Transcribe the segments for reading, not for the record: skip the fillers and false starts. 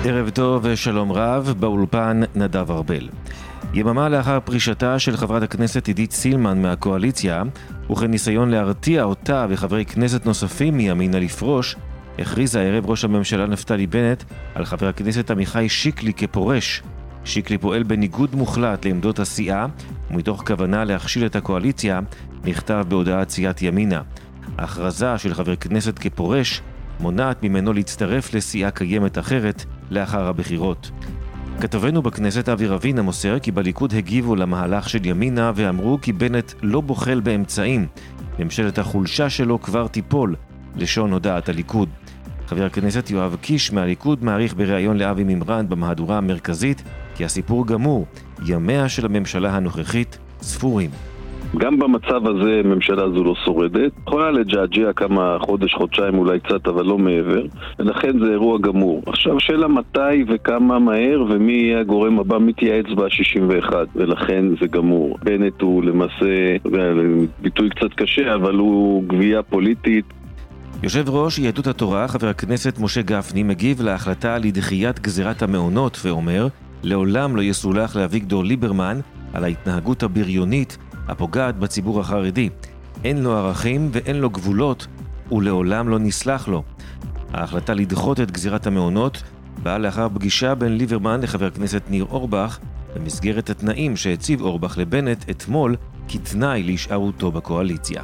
ערב טוב ושלום רב, באולפן נדב ארבל. יממה לאחר פרישתה של חברת הכנסת עידית סילמן מהקואליציה, וכניסיון להרתיע אותה וחברי כנסת נוספים מימינה לפרוש, הכריז הערב ראש הממשלה נפתלי בנט על חבר הכנסת עמיחי שיקלי כפורש. שיקלי פועל בניגוד מוחלט לעמדות הסיעה, ומתוך כוונה להכשיל את הקואליציה, נכתב בהודעת סיעת ימינה. ההכרזה של חבר כנסת כפורש מונעת ממנו להצטרף לסיעה קיימת אחרת לאחר הבחירות. כתבנו בכנסת אבי רבינה מוסר כי בליכוד הגיבו למהלך של ימינה ואמרו כי בנט לא בוחל באמצעים. ממשלת החולשה שלו כבר תיפול, לשון הודעת הליכוד. חבר הכנסת יואב קיש מהליכוד מעריך בריאיון לאבי ממרן במהדורה המרכזית כי הסיפור גמור, ימיה של הממשלה הנוכחית ספורים. גם במצב הזה ממשלה הזו לא שורדת, יכולה לג'עג'ע כמה חודשיים אולי קצת, אבל לא מעבר, ולכן זה אירוע גמור. עכשיו שאלה מתי וכמה מהר ומי יהיה הגורם הבא, מתייעץ ב-61, ולכן זה גמור. בנט הוא למעשה, ביטוי קצת קשה, אבל הוא גבייה פוליטית. יושב ראש יהדות התורה, חבר הכנסת משה גפני, מגיב להחלטה לדחיית גזירת המעונות ואומר, לעולם לא יסולח לאביגדור ליברמן על ההתנהגות הבריונית הפוגעת בציבור החרדי. אין לו ערכים ואין לו גבולות, ולעולם לא נסלח לו. ההחלטה לדחות את גזירת המעונות באה לאחר פגישה בין ליברמן לחבר הכנסת ניר אורבך, במסגרת התנאים שהציב אורבך לבנט אתמול כתנאי להישארותו בקואליציה.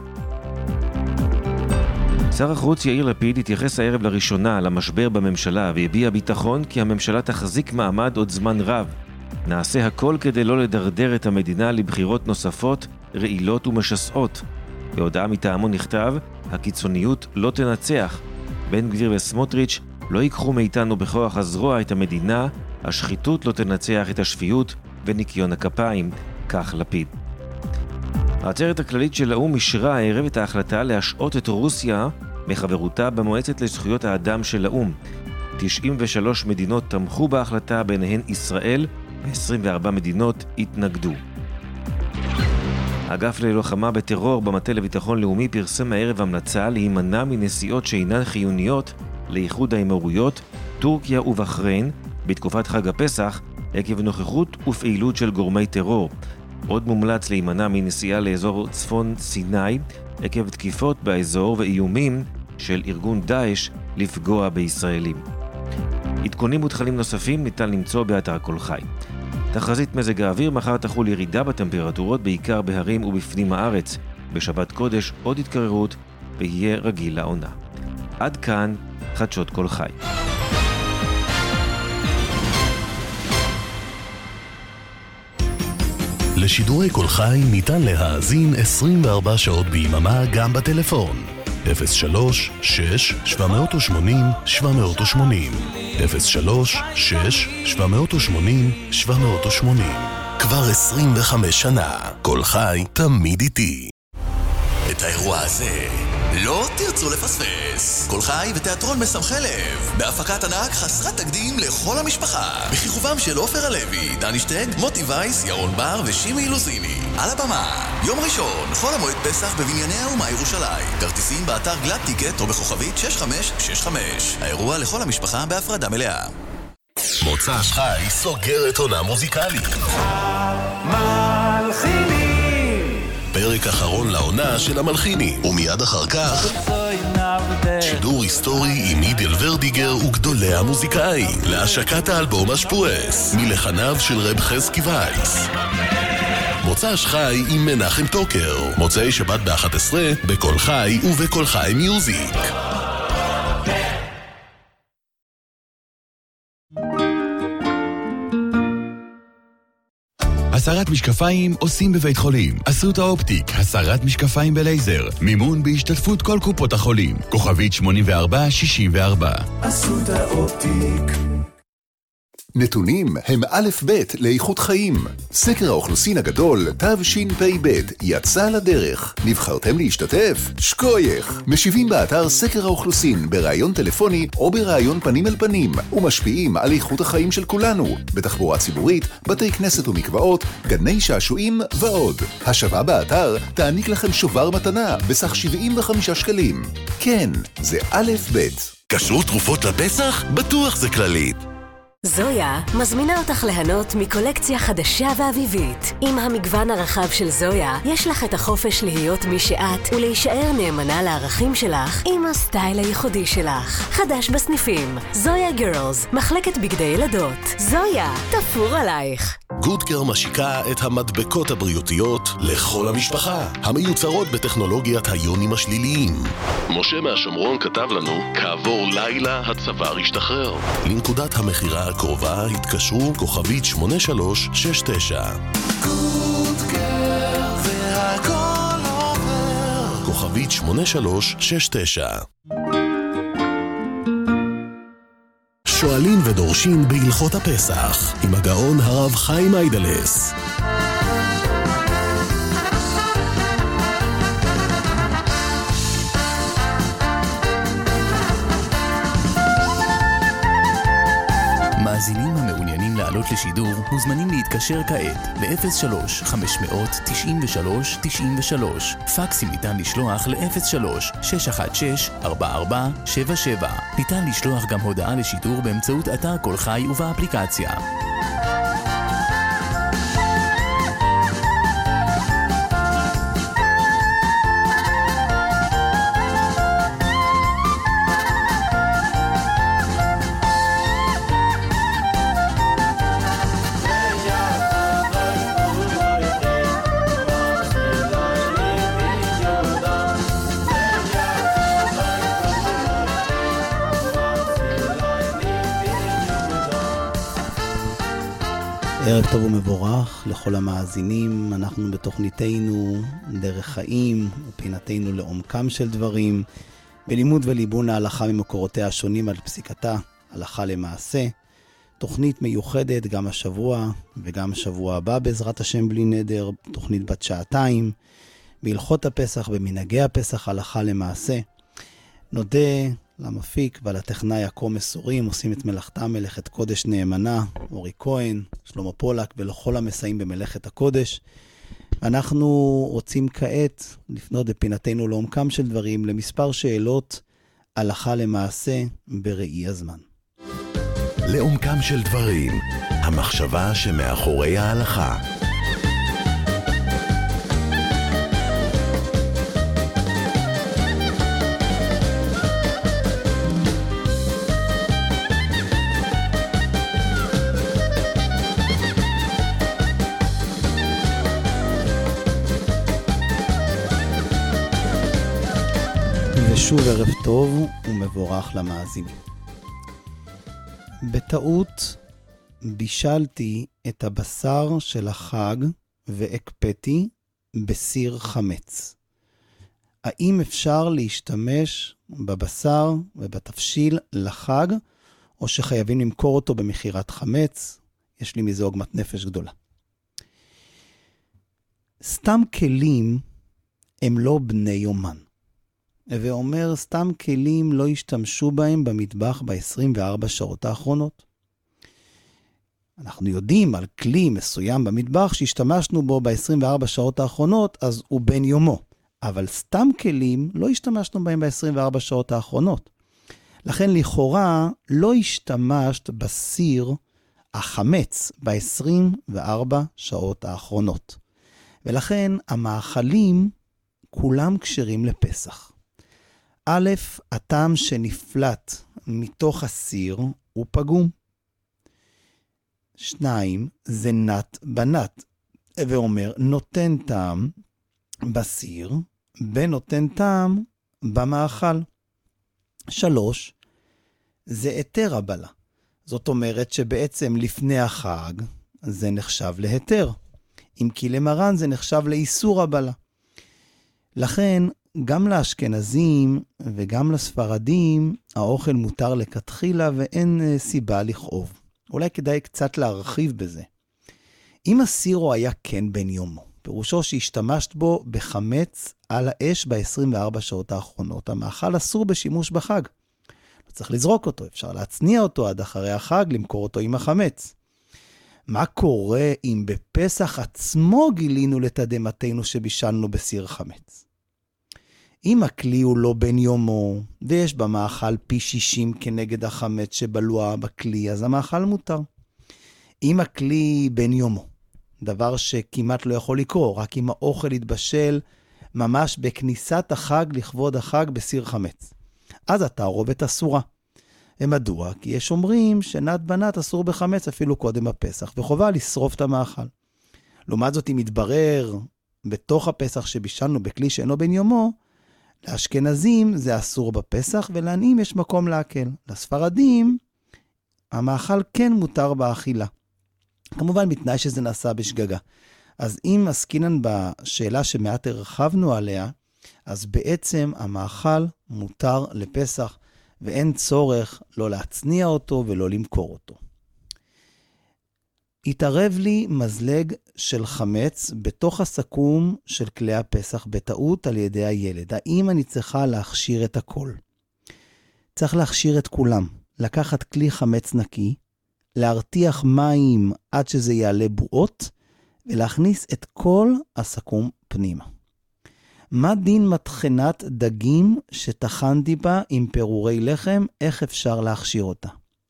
שר החוץ יאיר לפיד התייחס הערב לראשונה למשבר בממשלה והביע ביטחון כי הממשלה תחזיק מעמד עוד זמן רב. נעשה הכל כדי לא לדרדר את המדינה לבחירות נוספות, רעילות ומשסעות. בהודעה מטעמו נכתב, הקיצוניות לא תנצח. בן גביר וסמוטריץ' לא ייקחו מאיתנו בכוח הזרוע את המדינה, השחיתות לא תנצח את השפיות וניקיון הכפיים, כך לפיד. העצרת הכללית של האו"ם אישרה הערב את ההחלטה להשעות את רוסיה מחברותה במועצת לזכויות האדם של האו"ם. 93 מדינות תמכו בהחלטה, ביניהן ישראל, ו24 מדינות התנגדו. האגף ללוחמה בטרור במטה לביטחון לאומי פרסם הערב המלצה להימנע מנסיעות שאינן חיוניות לאיחוד האמירויות, טורקיה ובחריין בתקופת חג הפסח עקב נוכחות ופעילות של גורמי טרור. עוד מומלץ להימנע מנסיעה לאזור צפון סיני עקב תקיפות באזור ואיומים של ארגון דאעש לפגוע בישראלים. עדכונים ותכנים נוספים ניתן למצוא באתר כל חי. תחזית מזג האוויר, מחר תחול ירידה בטמפרטורות בעיקר בהרים ובפנים הארץ. בשבת קודש עוד התקררות ויהיה רגיל לעונה. עד כאן חדשות כל חי. לשידורי כל חי ניתן להאזין 24 שעות ביממה גם בטלפון. 03-6-780-780 03-6-780-780 כבר 25 שנה, כל חי תמיד איתי. את האירוע הזה לא תרצו לפספס. כל חי ותיאטרון משמחי לב, בהפקת ענק חסרת תקדים לכל המשפחה, בכיכובם של עופר הלוי, דני שטג, מוטי וייס, ירון בר ושימי לוזיני. על הבמה, יום ראשון, חול המועד פסח בבנייני האומה ירושלים. כרטיסים באתר גלאט טיקט או בכוכבית 6565. האירוע לכל המשפחה בהפרדה מלאה. מוצא שחי סוגר את עונה מוזיקלית. פרק אחרון לעונה של המלחינים, ומיד אחר כך שידור היסטורי עם אידל ורדיגר וגדולי המוזיקאים להשקת האלבום השפורס מלחניו של רב חזקי וייס. מוצא שחי עם מנחם טוקר, מוצאי שבת ב-11 בכל חי ובכל חי מיוזיק. הסרת משקפיים עושים בבית חולים. אסותא אופטיק, הסרת משקפיים בלייזר. מימון בהשתתפות כל קופות החולים. כוכבית 8464. אסותא אופטיק. נתונים הם א' ב' לאיכות חיים. סקר האוכלוסין הגדול, תשפ"ב, יצא לדרך. נבחרתם להשתתף? שכוייך. משיבים באתר סקר האוכלוסין בראיון טלפוני או בראיון פנים אל פנים, ומשפיעים על איכות החיים של כולנו, בתחבורה ציבורית, בתי כנסת ומקוואות, גני שעשועים ועוד. השוואה באתר תעניק לכם שובר מתנה בסך 75 שקלים. כן, זה א' ב'. כשרות תרופות לפסח? בטוח זה כללית. זויה מזמינה אותך ליהנות מקולקציה חדשה ואביבית. עם המגוון הרחב של זויה, יש לך את החופש להיות מי שאת ולהישאר נאמנה לערכים שלך עם הסטייל הייחודי שלך. חדש בסניפים, זויה גרלס, מחלקת בגדי ילדות. זויה, תפור עלייך. גודקר משיקה את המדבקות הבריאותיות לכל המשפחה, המיוצרות בטכנולוגיית היונים השליליים. משה מהשומרון כתב לנו, כעבור לילה הצוואר השתחרר. לנקודת המחירה הקרובה התקשרו כוכבית 8369. גודקר והכל עובר. כוכבית 8369. שואלים ודורשים בהלכות הפסח עם הגאון הרב חיים איידלס. מאזינים המעוניינים לעלות לשידור מוזמנים להתקשר כעת ל-03-593-93-93. פקסים ניתן לשלוח ל-03-616-4477. ניתן לשלוח גם הודעה לשידור באמצעות אתר כל חי ובאפליקציה. ערב טוב ומבורך לכל המאזינים. אנחנו בתוכניתנו דרך חיים ופינתנו לעומקם של דברים, בלימוד וליבון ההלכה ממקורותיה השונים על פסיקתה, הלכה למעשה. תוכנית מיוחדת גם השבוע וגם השבוע הבא בעזרת השם בלי נדר, תוכנית בת שעתיים, בהלכות הפסח, במנהגי הפסח, הלכה למעשה. נודה למפיק ולטכנאי הכה מסורים, עושים את מלאכתם מלאכת קודש נאמנה, אורי כהן, שלמה פולק ולכל המסייעים במלאכת הקודש. אנחנו רוצים כעת לפנות בפינתנו לעומקם של דברים למספר שאלות הלכה למעשה בראי הזמן. לעומקם של דברים, המחשבה שמאחורי ההלכה. ושוב ערב טוב ומבורך למאזינים. בטעות בישלתי את הבשר של החג והקפאתי בסיר חמץ. האם אפשר להשתמש בבשר ובתפשיל לחג, או שחייבים למכור אותו במחירת חמץ? יש לי מזה עוגמת נפש גדולה. סתם כלים הם לא בני יומן. ואומר, סתם כלים לא ישתמשו בהם במטבח ב-24 שעות האחרונות. אנחנו יודעים על כלי מסוים במטבח שהשתמשנו בו ב-24 שעות האחרונות, אז הוא בן יומו. אבל סתם כלים לא השתמשנו בהם ב-24 שעות האחרונות. לכן לכאורה לא השתמשת בסיר החמץ ב-24 שעות האחרונות. ולכן המאכלים כולם כשרים לפסח. א', הטעם שנפלט מתוך הסיר הוא פגום. 2, זה נת בנת, ואומר נותן טעם בסיר, ונותן טעם במאכל. 3, זה היתר הבלה. זאת אומרת שבעצם לפני החג זה נחשב להיתר. אם כי למרן זה נחשב לאיסור הבלה. לכן גם לאשכנזים וגם לספרדים האוכל מותר לכתחילה ואין סיבה לכאוב. אולי כדאי קצת להרחיב בזה. אם הסירו היה כן בן יומו, פירושו שהשתמשת בו בחמץ על האש ב-24 שעות האחרונות, המאכל אסור בשימוש בחג. לא צריך לזרוק אותו, אפשר להצניע אותו עד אחרי החג, למכור אותו עם החמץ. מה קורה אם בפסח עצמו גילינו לתדהמתנו שבישלנו בסיר חמץ? אם הכלי הוא לא בן יומו, ויש במאכל פי 60 כנגד החמץ שבלוע בכלי, אז המאכל מותר. אם הכלי בן יומו, דבר שכמעט לא יכול לקרות, רק אם האוכל יתבשל ממש בכניסת החג לכבוד החג בסיר חמץ. אז התערובת אסורה. ומדוע? כי יש אומרים שנת בנת אסור בחמץ אפילו קודם הפסח, וחובה לשרוף את המאכל. לעומת זאת, אם יתברר בתוך הפסח שבישלנו בכלי שאינו בן יומו, לאשכנזים זה אסור בפסח, ולעניים יש מקום להקל. לספרדים, המאכל כן מותר באכילה. כמובן, בתנאי שזה נעשה בשגגה. אז אם עסקינן בשאלה שמעט הרחבנו עליה, אז בעצם המאכל מותר לפסח, ואין צורך לא להצניע אותו ולא למכור אותו. התערב לי מזלג של חמץ בתוך הסכו"ם של כלי הפסח בטעות על ידי הילד. האם אני צריכה להכשיר את הכל? צריך להכשיר את כולם. לקחת כלי חמץ נקי, להרתיח מים עד שזה יעלה בועות, ולהכניס את כל הסכו"ם פנימה. מה דין מטחנת דגים שטחנתי בה עם פירורי לחם? איך אפשר להכשיר אותה?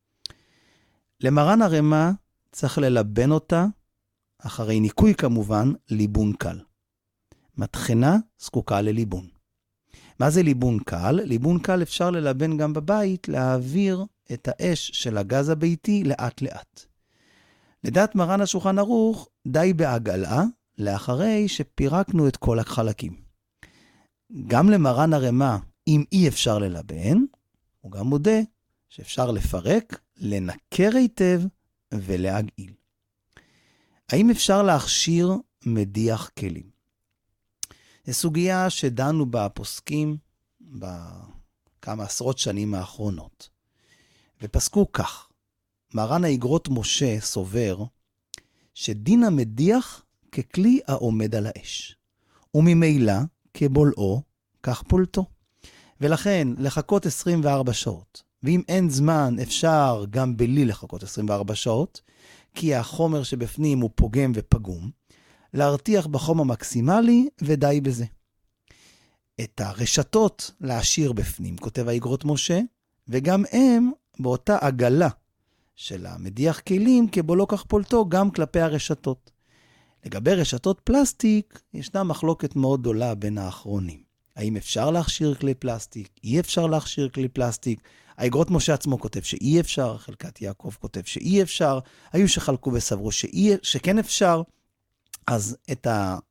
למרן הרמה צריך ללבן אותה, אחרי ניקוי כמובן, ליבון קל. מטחנה זקוקה לליבון. מה זה ליבון קל? ליבון קל אפשר ללבן גם בבית, להעביר את האש של הגז הביתי לאט לאט. לדעת מרן השולחן ערוך, די בעגלה, לאחרי שפירקנו את כל החלקים. גם למרן הרמה, אם אי אפשר ללבן, הוא גם מודה שאפשר לפרק, לנקר היטב ולהגעיל. האם אפשר להכשיר מדיח כלים? זו סוגיה שדנו בה הפוסקים בכמה עשרות שנים האחרונות. ופסקו כך, מרן האגרות משה סובר שדין המדיח ככלי העומד על האש, וממילא כבולעו, כך פולטו. ולכן לחכות 24 שעות, ואם אין זמן אפשר גם בלי לחכות 24 שעות, כי החומר שבפנים הוא פוגם ופגום, להרתיח בחום המקסימלי ודי בזה. את הרשתות להשאיר בפנים, כותב האגרות משה, וגם הם באותה עגלה של המדיח כלים כבולעו כך פולטו גם כלפי הרשתות. לגבי רשתות פלסטיק, ישנה מחלוקת מאוד גדולה בין האחרונים. האם אפשר להכשיר כלי פלסטיק? אי אפשר להכשיר כלי פלסטיק? האגרות משה עצמו כותב שאי אפשר, חלקת יעקב כותב שאי אפשר, היו שחלקו וסברו שכן אפשר. אז את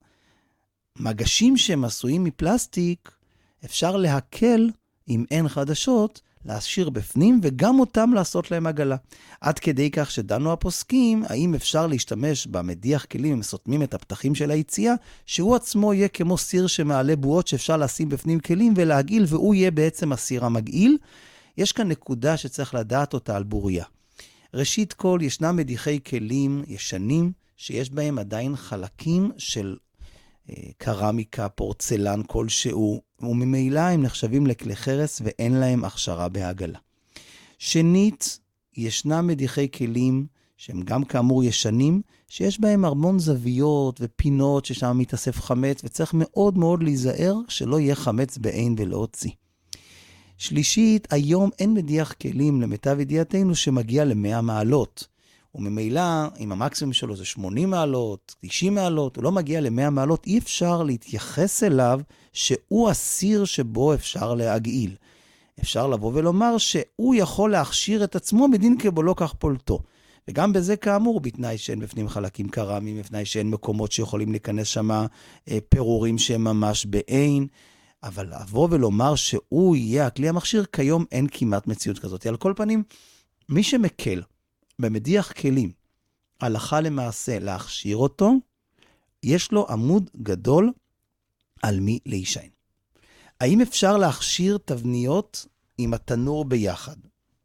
המגשים שהם עשויים מפלסטיק, אפשר להקל, אם אין חדשות, להשאיר בפנים, וגם אותם לעשות להם עגלה. עד כדי כך שדנו הפוסקים, האם אפשר להשתמש במדיח כלים, הם סותמים את הפתחים של היציאה, שהוא עצמו יהיה כמו סיר שמעלה בועות, שאפשר לשים בפנים כלים ולהגעיל, והוא יהיה בעצם הסיר המגעיל. יש כאן נקודה שצריך לדעת אותה על בוריה. ראשית כל, ישנם מדיחי כלים ישנים, שיש בהם עדיין חלקים של קרמיקה, פורצלן כלשהו, וממילא הם נחשבים לכלי חרס ואין להם הכשרה בהגלה. שנית, ישנם מדיחי כלים שהם גם כאמור ישנים, שיש בהם המון זוויות ופינות ששם מתאסף חמץ, וצריך מאוד מאוד להיזהר שלא יהיה חמץ בעין ולהוציא. שלישית, היום אין מדיח כלים למיטב ידיעתנו שמגיע ל100 מעלות. וממילא, אם המקסימום שלו זה 80 מעלות, 90 מעלות, הוא לא מגיע ל100 מעלות, אי אפשר להתייחס אליו שהוא הסיר שבו אפשר להגעיל. אפשר לבוא ולומר שהוא יכול להכשיר את עצמו בדין כבולעו כך פולטו. וגם בזה כאמור, בתנאי שאין בפנים חלקים קרמיים, בתנאי שאין מקומות שיכולים להיכנס שם פירורים שהם ממש בעין, אבל לבוא ולומר שהוא יהיה הכלי המכשיר, כיום אין כמעט מציאות כזאת. על כל פנים, מי שמקל במדיח כלים, הלכה למעשה להכשיר אותו, יש לו עמוד גדול על מי להישען. האם אפשר להכשיר תבניות עם התנור ביחד?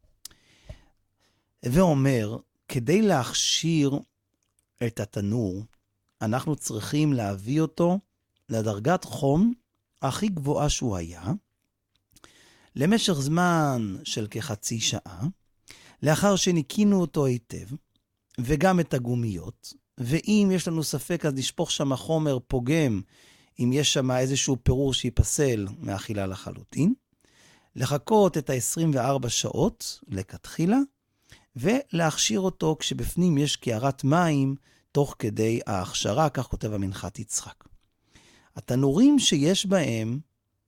ואומר, כדי להכשיר את התנור, אנחנו צריכים להביא אותו לדרגת חום הכי גבוהה שהוא היה, למשך זמן של כחצי שעה, לאחר שניקינו אותו היטב, וגם את הגומיות, ואם יש לנו ספק אז נשפוך שם חומר פוגם אם יש שם איזשהו פירור שיפסל מאכילה לחלוטין, לחכות את ה-24 שעות לכתחילה, ולהכשיר אותו כשבפנים יש קערת מים תוך כדי ההכשרה, כך כותב המנחת יצחק. התנורים שיש בהם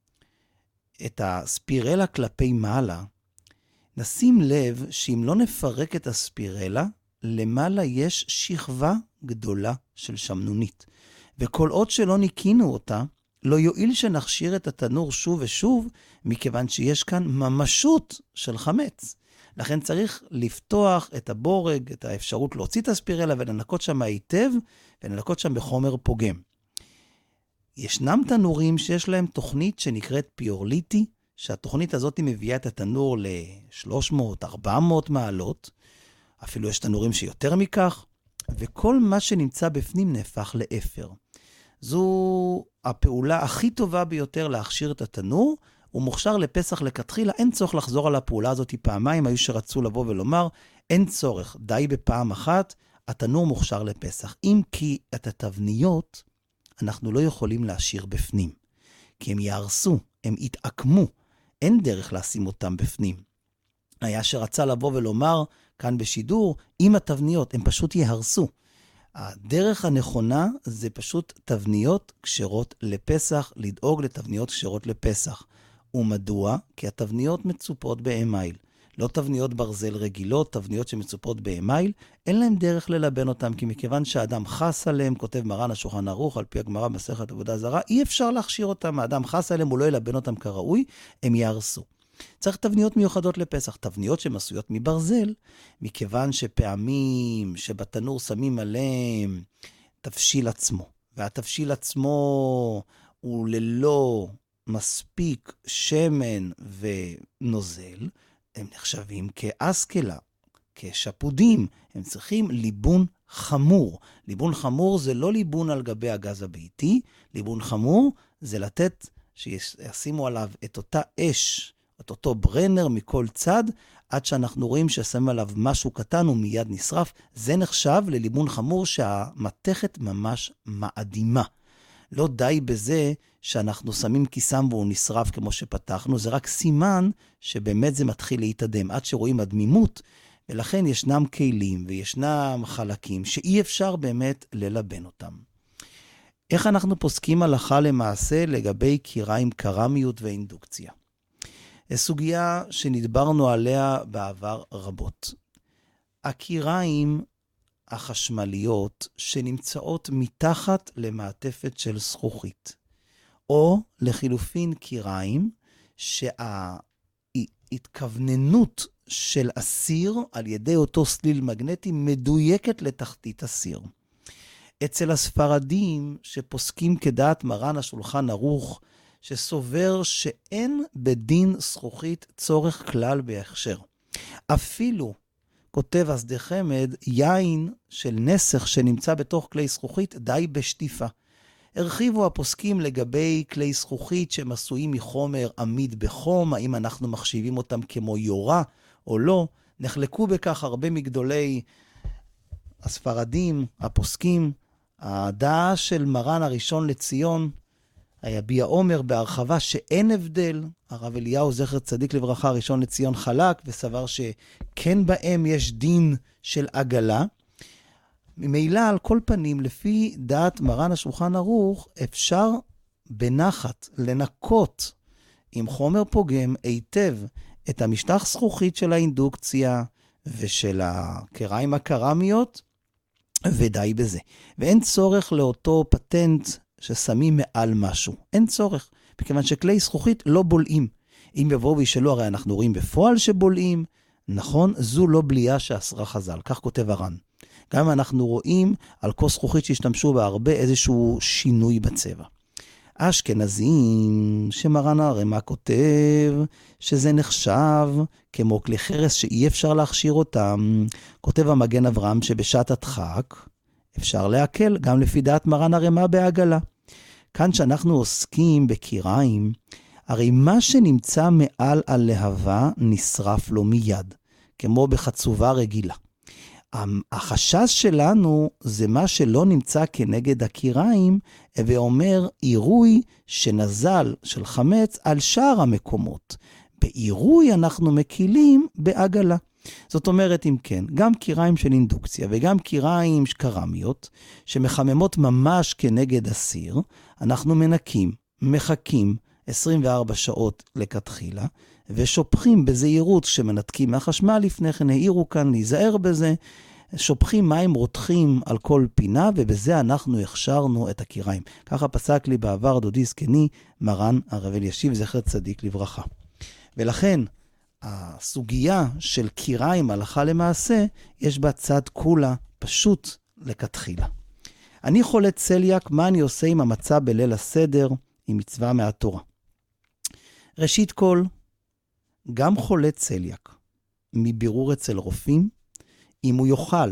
את הספירלה כלפי מעלה, נשים לב שאם לא נפרק את הספירלה, למעלה יש שכבה גדולה של שמנונית. וכל עוד שלא ניקינו אותה, לא יועיל שנכשיר את התנור שוב ושוב, מכיוון שיש כאן ממשות של חמץ. לכן צריך לפתוח את הבורג, את האפשרות להוציא את הספירלה ולנקות שם היטב, ולנקות שם בחומר פוגם. ישנם תנורים שיש להם תוכנית שנקראת פיורליטי, שהתוכנית הזאת מביאה את התנור ל-300-400 מעלות, אפילו יש תנורים שיותר מכך, וכל מה שנמצא בפנים נהפך לאפר. זו הפעולה הכי טובה ביותר להכשיר את התנור, הוא מוכשר לפסח לכתחילה, אין צורך לחזור על הפעולה הזאת פעמיים, היו שרצו לבוא ולומר, אין צורך, די בפעם אחת, התנור מוכשר לפסח. אם כי את התבניות, אנחנו לא יכולים להשאיר בפנים, כי הם יהרסו, הם יתעקמו, אין דרך לשים אותם בפנים. היה שרצה לבוא ולומר, כאן בשידור, עם התבניות, הם פשוט יהרסו. הדרך הנכונה זה פשוט תבניות כשרות לפסח, לדאוג לתבניות כשרות לפסח. ומדוע? כי התבניות מצופות באמייל. לא תבניות ברזל רגילות, תבניות שמצופות באמייל, אין להם דרך ללבן אותם, כי מכיוון שהאדם חס עליהם, כותב מרן השולחן ערוך, על פי הגמרא מסכת עבודה זרה, אי אפשר להכשיר אותם, האדם חס עליהם, הוא לא ילבן אותם כראוי, הם יהרסו. צריך תבניות מיוחדות לפסח, תבניות שהן עשויות מברזל, מכיוון שפעמים שבתנור שמים עליהם תבשיל עצמו, והתבשיל עצמו הוא ללא מספיק שמן ונוזל, הם נחשבים כאסקלה, כשפודים, הם צריכים ליבון חמור. ליבון חמור זה לא ליבון על גבי הגז הביתי, ליבון חמור זה לתת שישימו עליו את אותה אש, את אותו ברנר מכל צד, עד שאנחנו רואים ששמים עליו משהו קטן ומיד נשרף. זה נחשב לליבון חמור שהמתכת ממש מאדימה. לא די בזה שאנחנו שמים כיסם והוא נשרף כמו שפתחנו, זה רק סימן שבאמת זה מתחיל להתאדם, עד שרואים הדמימות, ולכן ישנם כלים וישנם חלקים שאי אפשר באמת ללבן אותם. איך אנחנו פוסקים הלכה למעשה לגבי קיריים קרמיות ואינדוקציה? סוגיה שנדברנו עליה בעבר רבות. הקיריים החשמליות שנמצאות מתחת למעטפת של זכוכית, או לחילופין קיריים שההתכווננות של הסיר על ידי אותו סליל מגנטי מדויקת לתחתית הסיר. אצל הספרדים שפוסקים כדעת מרן השולחן ערוך, שסובר שאין בדין זכוכית צורך כלל בהכשר. אפילו, כותב השדה חמד, יין של נסך שנמצא בתוך כלי זכוכית די בשטיפה. הרחיבו הפוסקים לגבי כלי זכוכית שהם עשויים מחומר עמיד בחום, האם אנחנו מחשיבים אותם כמו יורה או לא. נחלקו בכך הרבה מגדולי הספרדים, הפוסקים. הדעה של מרן הראשון לציון, היביע עומר בהרחבה שאין הבדל. הרב אליהו זכר צדיק לברכה ראשון לציון חלק וסבר שכן בהם יש דין של עגלה. ממילא על כל פנים לפי דעת מרן השולחן ערוך אפשר בנחת לנקות עם חומר פוגם היטב את המשטח זכוכית של האינדוקציה ושל הקיריים הקרמיות, ודי בזה. ואין צורך לאותו פטנט ששמים מעל משהו. אין צורך, מכיוון שכלי זכוכית לא בולעים. אם יבואו וישאלו, הרי אנחנו רואים בפועל שבולעים, נכון, זו לא בליעה שאסרה חז"ל, כך כותב הר"ן. גם אנחנו רואים על כוס זכוכית שהשתמשו בה הרבה איזשהו שינוי בצבע. האשכנזים, שמרן הרמ"א כותב שזה נחשב כמו כלי חרס שאי אפשר להכשיר אותם. כותב המגן אברהם שבשעת הדחק אפשר להקל גם לפי דעת מרן הרמ"א בעגלה. כאן שאנחנו עוסקים בקיריים, הרי מה שנמצא מעל הלהבה נשרף לו מיד, כמו בחצובה רגילה. החשש שלנו זה מה שלא נמצא כנגד הקיריים, ואומר עירוי שנזל של חמץ על שאר המקומות. בעירוי אנחנו מקילים בעגלה. זאת אומרת, אם כן, גם קיריים של אינדוקציה וגם קיריים קרמיות, שמחממות ממש כנגד הסיר, אנחנו מנקים, מחכים 24 שעות לכתחילה, ושופכים בזהירות שמנתקים מהחשמל לפני כן, העירו כאן להיזהר בזה, שופכים מים רותחים על כל פינה, ובזה אנחנו הכשרנו את הקיריים. ככה פסק לי בעבר דודי זקני, מרן הרב אלישיב זכר צדיק לברכה. ולכן, הסוגיה של קיריים הלכה למעשה, יש בה צד כולה פשוט לכתחילה. אני חולה צליאק, מה אני עושה עם המצה בליל הסדר, עם מצווה מהתורה? ראשית כל, גם חולה צליאק, מבירור אצל רופאים, אם הוא יאכל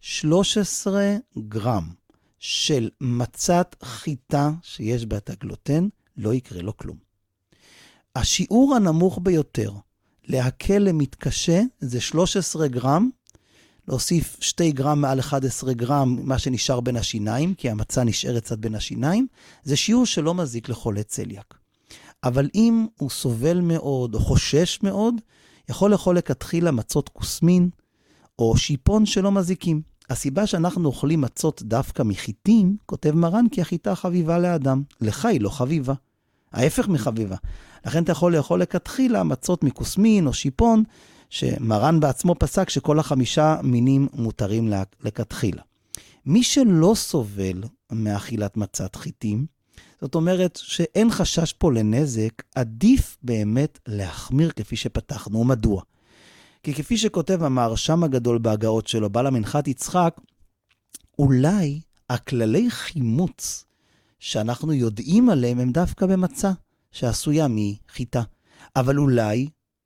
13 גרם של מצת חיטה שיש בה את הגלוטן, לא יקרה לו כלום. השיעור הנמוך ביותר להקל למתקשה זה 13 גרם, להוסיף 2 גרם מעל 11 גרם, מה שנשאר בין השיניים, כי המצה נשארת קצת בין השיניים, זה שיעור שלא מזיק לחולה צליאק. אבל אם הוא סובל מאוד או חושש מאוד, יכול לאכול לכתחילה מצות קוסמין, או שיפון שלא מזיקים. הסיבה שאנחנו אוכלים מצות דווקא מחיטים, כותב מרן, כי החיטה חביבה לאדם. לך היא לא חביבה. ההפך מחביבה. לכן אתה יכול לאכול לכתחילה מצות מקוסמין או שיפון, שמרן בעצמו פסק שכל 5 מינים מותרים לכתחילה. מי שלא סובל מאכילת מצת חיטים, זאת אומרת שאין חשש פה לנזק, עדיף באמת להחמיר כפי שפתחנו. מדוע? כי כפי שכותב המהרש"ם הגדול בהגאות שלו, בעל המנחת יצחק, אולי הכללי חימוץ שאנחנו יודעים עליהם הם דווקא במצה, שעשויה מחיטה. אבל אולי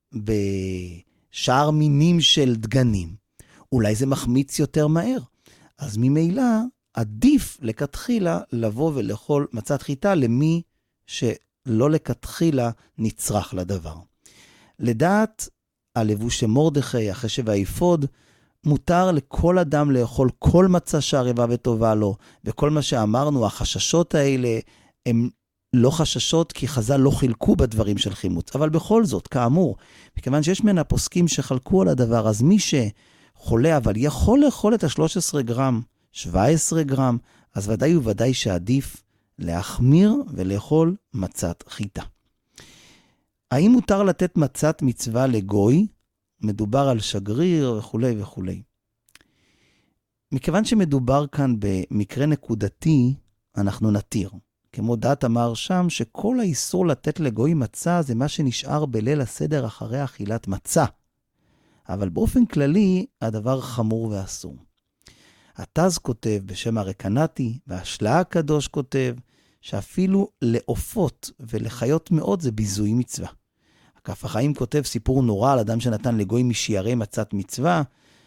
בשאר מינים של דגנים, אולי זה מחמיץ יותר מהר. אז ממילא עדיף לכתחילה לבוא ולאכול מצת חיטה למי שלא לכתחילה נצרך לדבר. לדעת הלבוש מרדכי, החשב והאפוד, מותר לכל אדם לאכול כל מצה שערבה וטובה לו, וכל מה שאמרנו, החששות האלה, הם לא חששות כי חז"ל לא חילקו בדברים של חימוץ, אבל בכל זאת, כאמור, מכיוון שיש מן הפוסקים שחלקו על הדבר, אז מי שחולה אבל יכול לאכול את ה-13 גרם, 17 גרם, אז ודאי וודאי שעדיף להחמיר ולאכול מצת חיטה. האם מותר לתת מצת מצווה לגוי? מדובר על שגריר וכו' וכו'. מכיוון שמדובר כאן במקרה נקודתי, אנחנו נתיר. כמו דעת אמר שם, שכל האיסור לתת לגוי מצה זה מה שנשאר בליל הסדר אחרי אכילת מצה. אבל באופן כללי, הדבר חמור ואסור. התז כותב בשם הרקנתי, והשלה הקדוש כותב, שאפילו לעופות ולחיות מאוד זה ביזוי מצווה. הכף החיים כותב סיפור נורא על אדם שנתן לגוי משיירי מצת מצווה,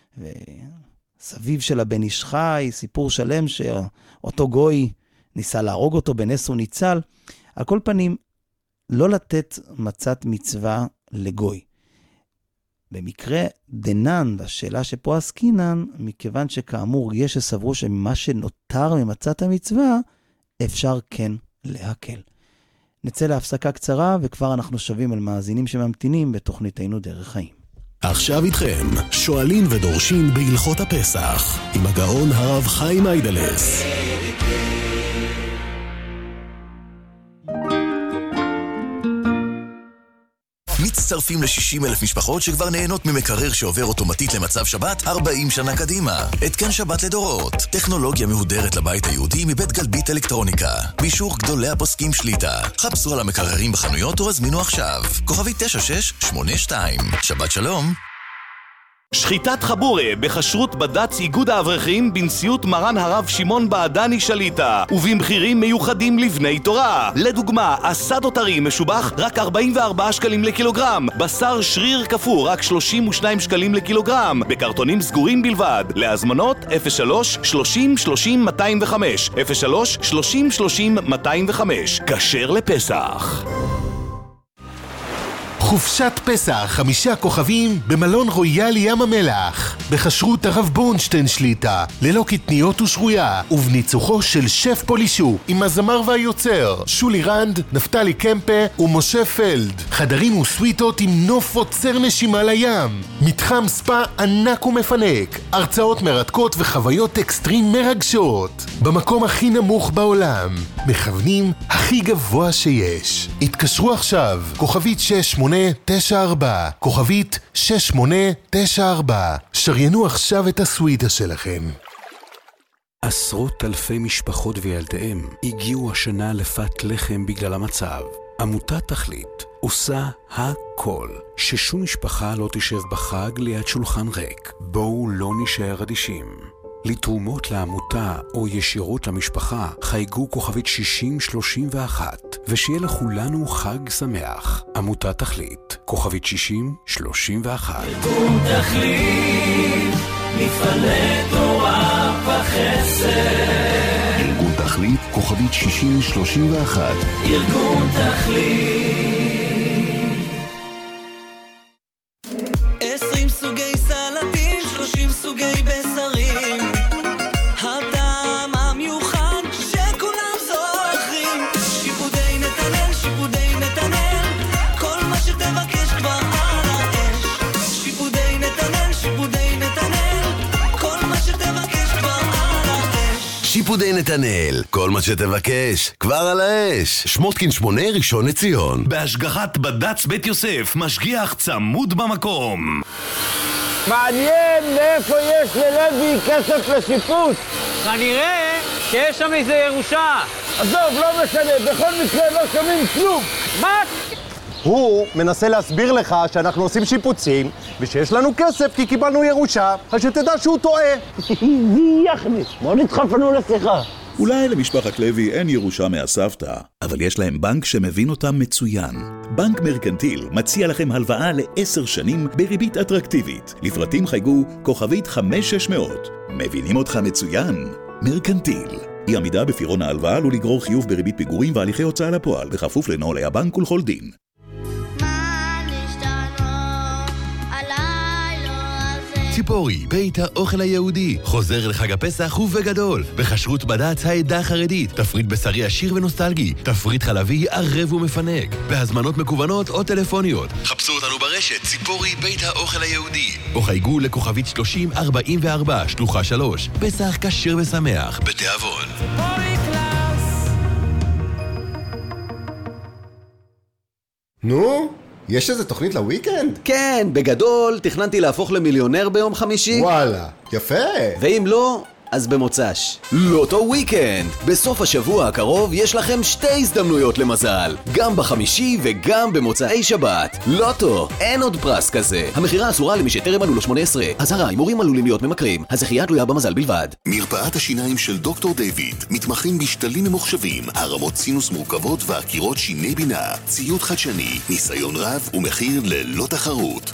וסביב של הבן איש חי, סיפור שלם שאותו גוי ניסה להרוג אותו, בנס הוא ניצל. על כל פנים, לא לתת מצת מצווה לגוי. במקרה דנן, בשאלה שפה עסקינן, מכיוון שכאמור יש שסברו שמה שנותר ממצת המצווה, אפשר כן להקל. נצא להפסקה קצרה, וכבר אנחנו שווים על מאזינים שממתינים בתוכניתנו דרך חיים. עכשיו איתכם, שואלים ודורשים בהלכות הפסח, עם הגאון הרב חיים איידלס. מצטרפים ל-60,000 משפחות שכבר נהנות ממקרר שעובר אוטומטית למצב שבת 40 שנה קדימה. התקן שבת לדורות. טכנולוגיה מהודרת לבית היהודי מבית גלבית אלקטרוניקה. באישור גדולי הפוסקים שליטה. חפשו על המקררים בחנויות או הזמינו עכשיו. כוכבי 9682. שבת שלום. שחיטת חבורה בכשרות בד"ץ איגוד האברכים בנשיאות מרן הרב שמעון בעדני שליטה ובמחירים מיוחדים לבני תורה. לדוגמה, אסדות טרי משובח רק 44 שקלים לקילוגרם, בשר שריר קפוא רק 32 שקלים לקילוגרם, בקרטונים סגורים בלבד. להזמנות 03-30-30-205 03-30-30-205. כשר לפסח. חופשת פסח 5 כוכבים במלון רויאל ים המלח, בחשרות הרב בורנשטיין שליטה, ללא קטניות ושרויה, ובניצוחו של שף פולישו עם הזמר והיוצר שולי רנד, נפתלי קמפה ומשה פלד. חדרים וסוויטות עם נוף עוצר נשימה לים, מתחם ספא ענק ומפנק, הרצאות מרתקות וחוויות אקסטרים מרגשות, במקום הכי נמוך בעולם, מכוונים הכי גבוה שיש. התקשרו עכשיו, כוכבית 6894, כוכבית 6894, שריינו עכשיו את הסוויטה שלכם. עשרות אלפי משפחות וילדיהם הגיעו השנה לפת לחם בגלל המצב. עמותת תכלית עושה הכל ששום משפחה לא תשב בחג ליד שולחן ריק. בואו לא נשאר אדישים. לתרומות לעמותה או ישירות למשפחה חייגו כוכבית 6031, ושיהיה לכולנו חג שמח. עמותת תכלית, כוכבית 6031. ארגון תכלית, מפעלי תורה וחסד. ארגון תכלית, כוכבית 6031. ארגון תכלית. 20 סוגי סלטים, 30 סוגי בשרים, הטעם המיוחד שכולם זוכרים. שיפודי נתנאל, שיפודי נתנאל, כל מה שתבקש כבר על האש. שיפודי נתנאל, שיפודי נתנאל, כל מה שתבקש כבר על האש. שיפודי נתנאל, כל מה שתבקש כבר על האש. שמוטקין 8, ראשון לציון. בהשגחת בד"ץ בית יוסף, משגיח צמוד במקום. מעניין מאיפה יש ללוי כסף לשיפוץ. כנראה שיש שם איזה ירושה. עזוב, לא משנה, בכל מקרה לא שומעים כלום. מה? הוא מנסה להסביר לך שאנחנו עושים שיפוצים ושיש לנו כסף כי קיבלנו ירושה, אז שתדע שהוא טועה. יכניס, בוא נדחף לנו לשיחה. אולי למשפחת לוי אין ירושה מהסבתא, אבל יש להם בנק שמבין אותם מצוין. בנק מרקנטיל מציע לכם הלוואה ל10 שנים בריבית אטרקטיבית. לפרטים חייגו כוכבית 5600. מבינים אותך מצוין. מרקנטיל. אי עמידה בפירעון ההלוואה עלול לגרור חיוב בריבית פיגורים והליכי הוצאה לפועל, בכפוף לנוהלי הבנק ולכל דין. ציפורי, בית האוכל היהודי, חוזר לחג הפסח ובגדול, בחשרות בד"ץ העדה החרדית, תפריט בשרי עשיר ונוסטלגי, תפריט חלבי ערב ומפנק, בהזמנות מקוונות או טלפוניות. חפשו אותנו ברשת ציפורי בית האוכל היהודי, או חייגו לכוכבית 3044, שלוחה 3, פסח כשר ושמח, בתיאבון. נו? יש איזה תוכנית לוויקנד? כן, בגדול תכננתי להפוך למיליונר ביום חמישי. וואלה, יפה. ואם לא, אז במוצ"ש. לוטו וויקנד. בסוף השבוע הקרוב יש לכם 2 הזדמנויות למזל. גם בחמישי וגם במוצאי שבת. לוטו, אין עוד פרס כזה. המחירה אסורה למי שטרם מלאו לו 18. אזהרה, הימורים עלולים להיות ממכרים. הזכייה תלויה במזל בלבד. מרפאת השיניים של דוקטור דיוויד. מתמחים בשתלים ממוחשבים, הרמות סינוס מורכבות והקירות שיני בינה. ציוד חדשני, ניסיון רב ומחיר ללא תחרות.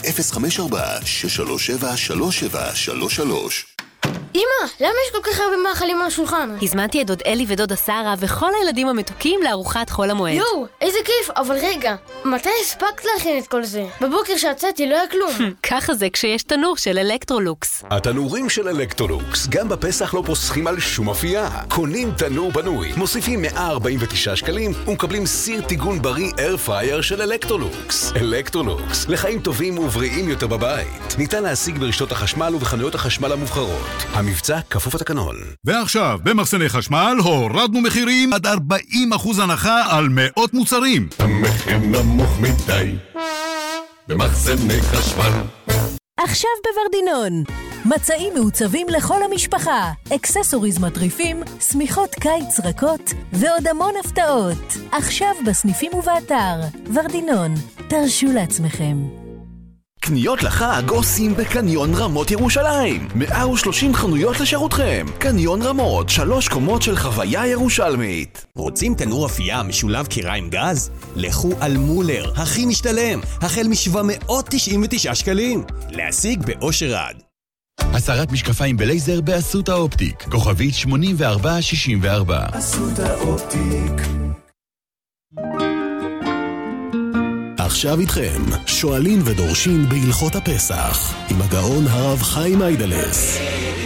054-637-3733. אמא, למה יש כל כך הרבה מאכלים על השולחן? הזמנתי את דוד אלי ודודה שרה וכל הילדים המתוקים לארוחת חול המועד. יואו, איזה כיף, אבל רגע, מתי הספקת להכין את כל זה? בבוקר שיצאתי לא היה כלום. ככה זה כשיש תנור של אלקטרולוקס. התנורים של אלקטרולוקס גם בפסח לא פוסחים על שום אפייה. קונים תנור בנוי, מוסיפים 149 שקלים ומקבלים סיר טיגון בריא אייר פרייר של אלקטרולוקס. אלקטרולוקס, לחיים טובים ובריאים יותר בבית. ניתן להשיג ברשתות החשמל ובחנויות החשמל המובחרות. המבצע כפוף התקנון. ועכשיו, במחסני חשמל הורדנו מחירים עד 40% הנחה על מאות מוצרים. המחיר נמוך מדי במחסני חשמל. עכשיו בוורדינון, מצעים מעוצבים לכל המשפחה, אקססוריז מטריפים, סמיכות קיץ רכות ועוד המון הפתעות. עכשיו בסניפים ובאתר. וורדינון, תרשו לעצמכם. קניות לחג עושים בקניון רמות ירושלים. 130 חנויות לשירותכם. קניון רמות, 3 קומות של חוויה ירושלמית. רוצים תנור אפייה משולב קיריים גז? לכו על מולר, הכי משתלם, החל מ-799 שקלים. להשיג באושר עד. הסרת משקפיים בלייזר באסותא אופטיק, כוכבית 8464. אסותא אופטיק. עכשיו איתכם, שואלים ודורשים בהלכות הפסח, עם הגאון הרב חיים איידלס.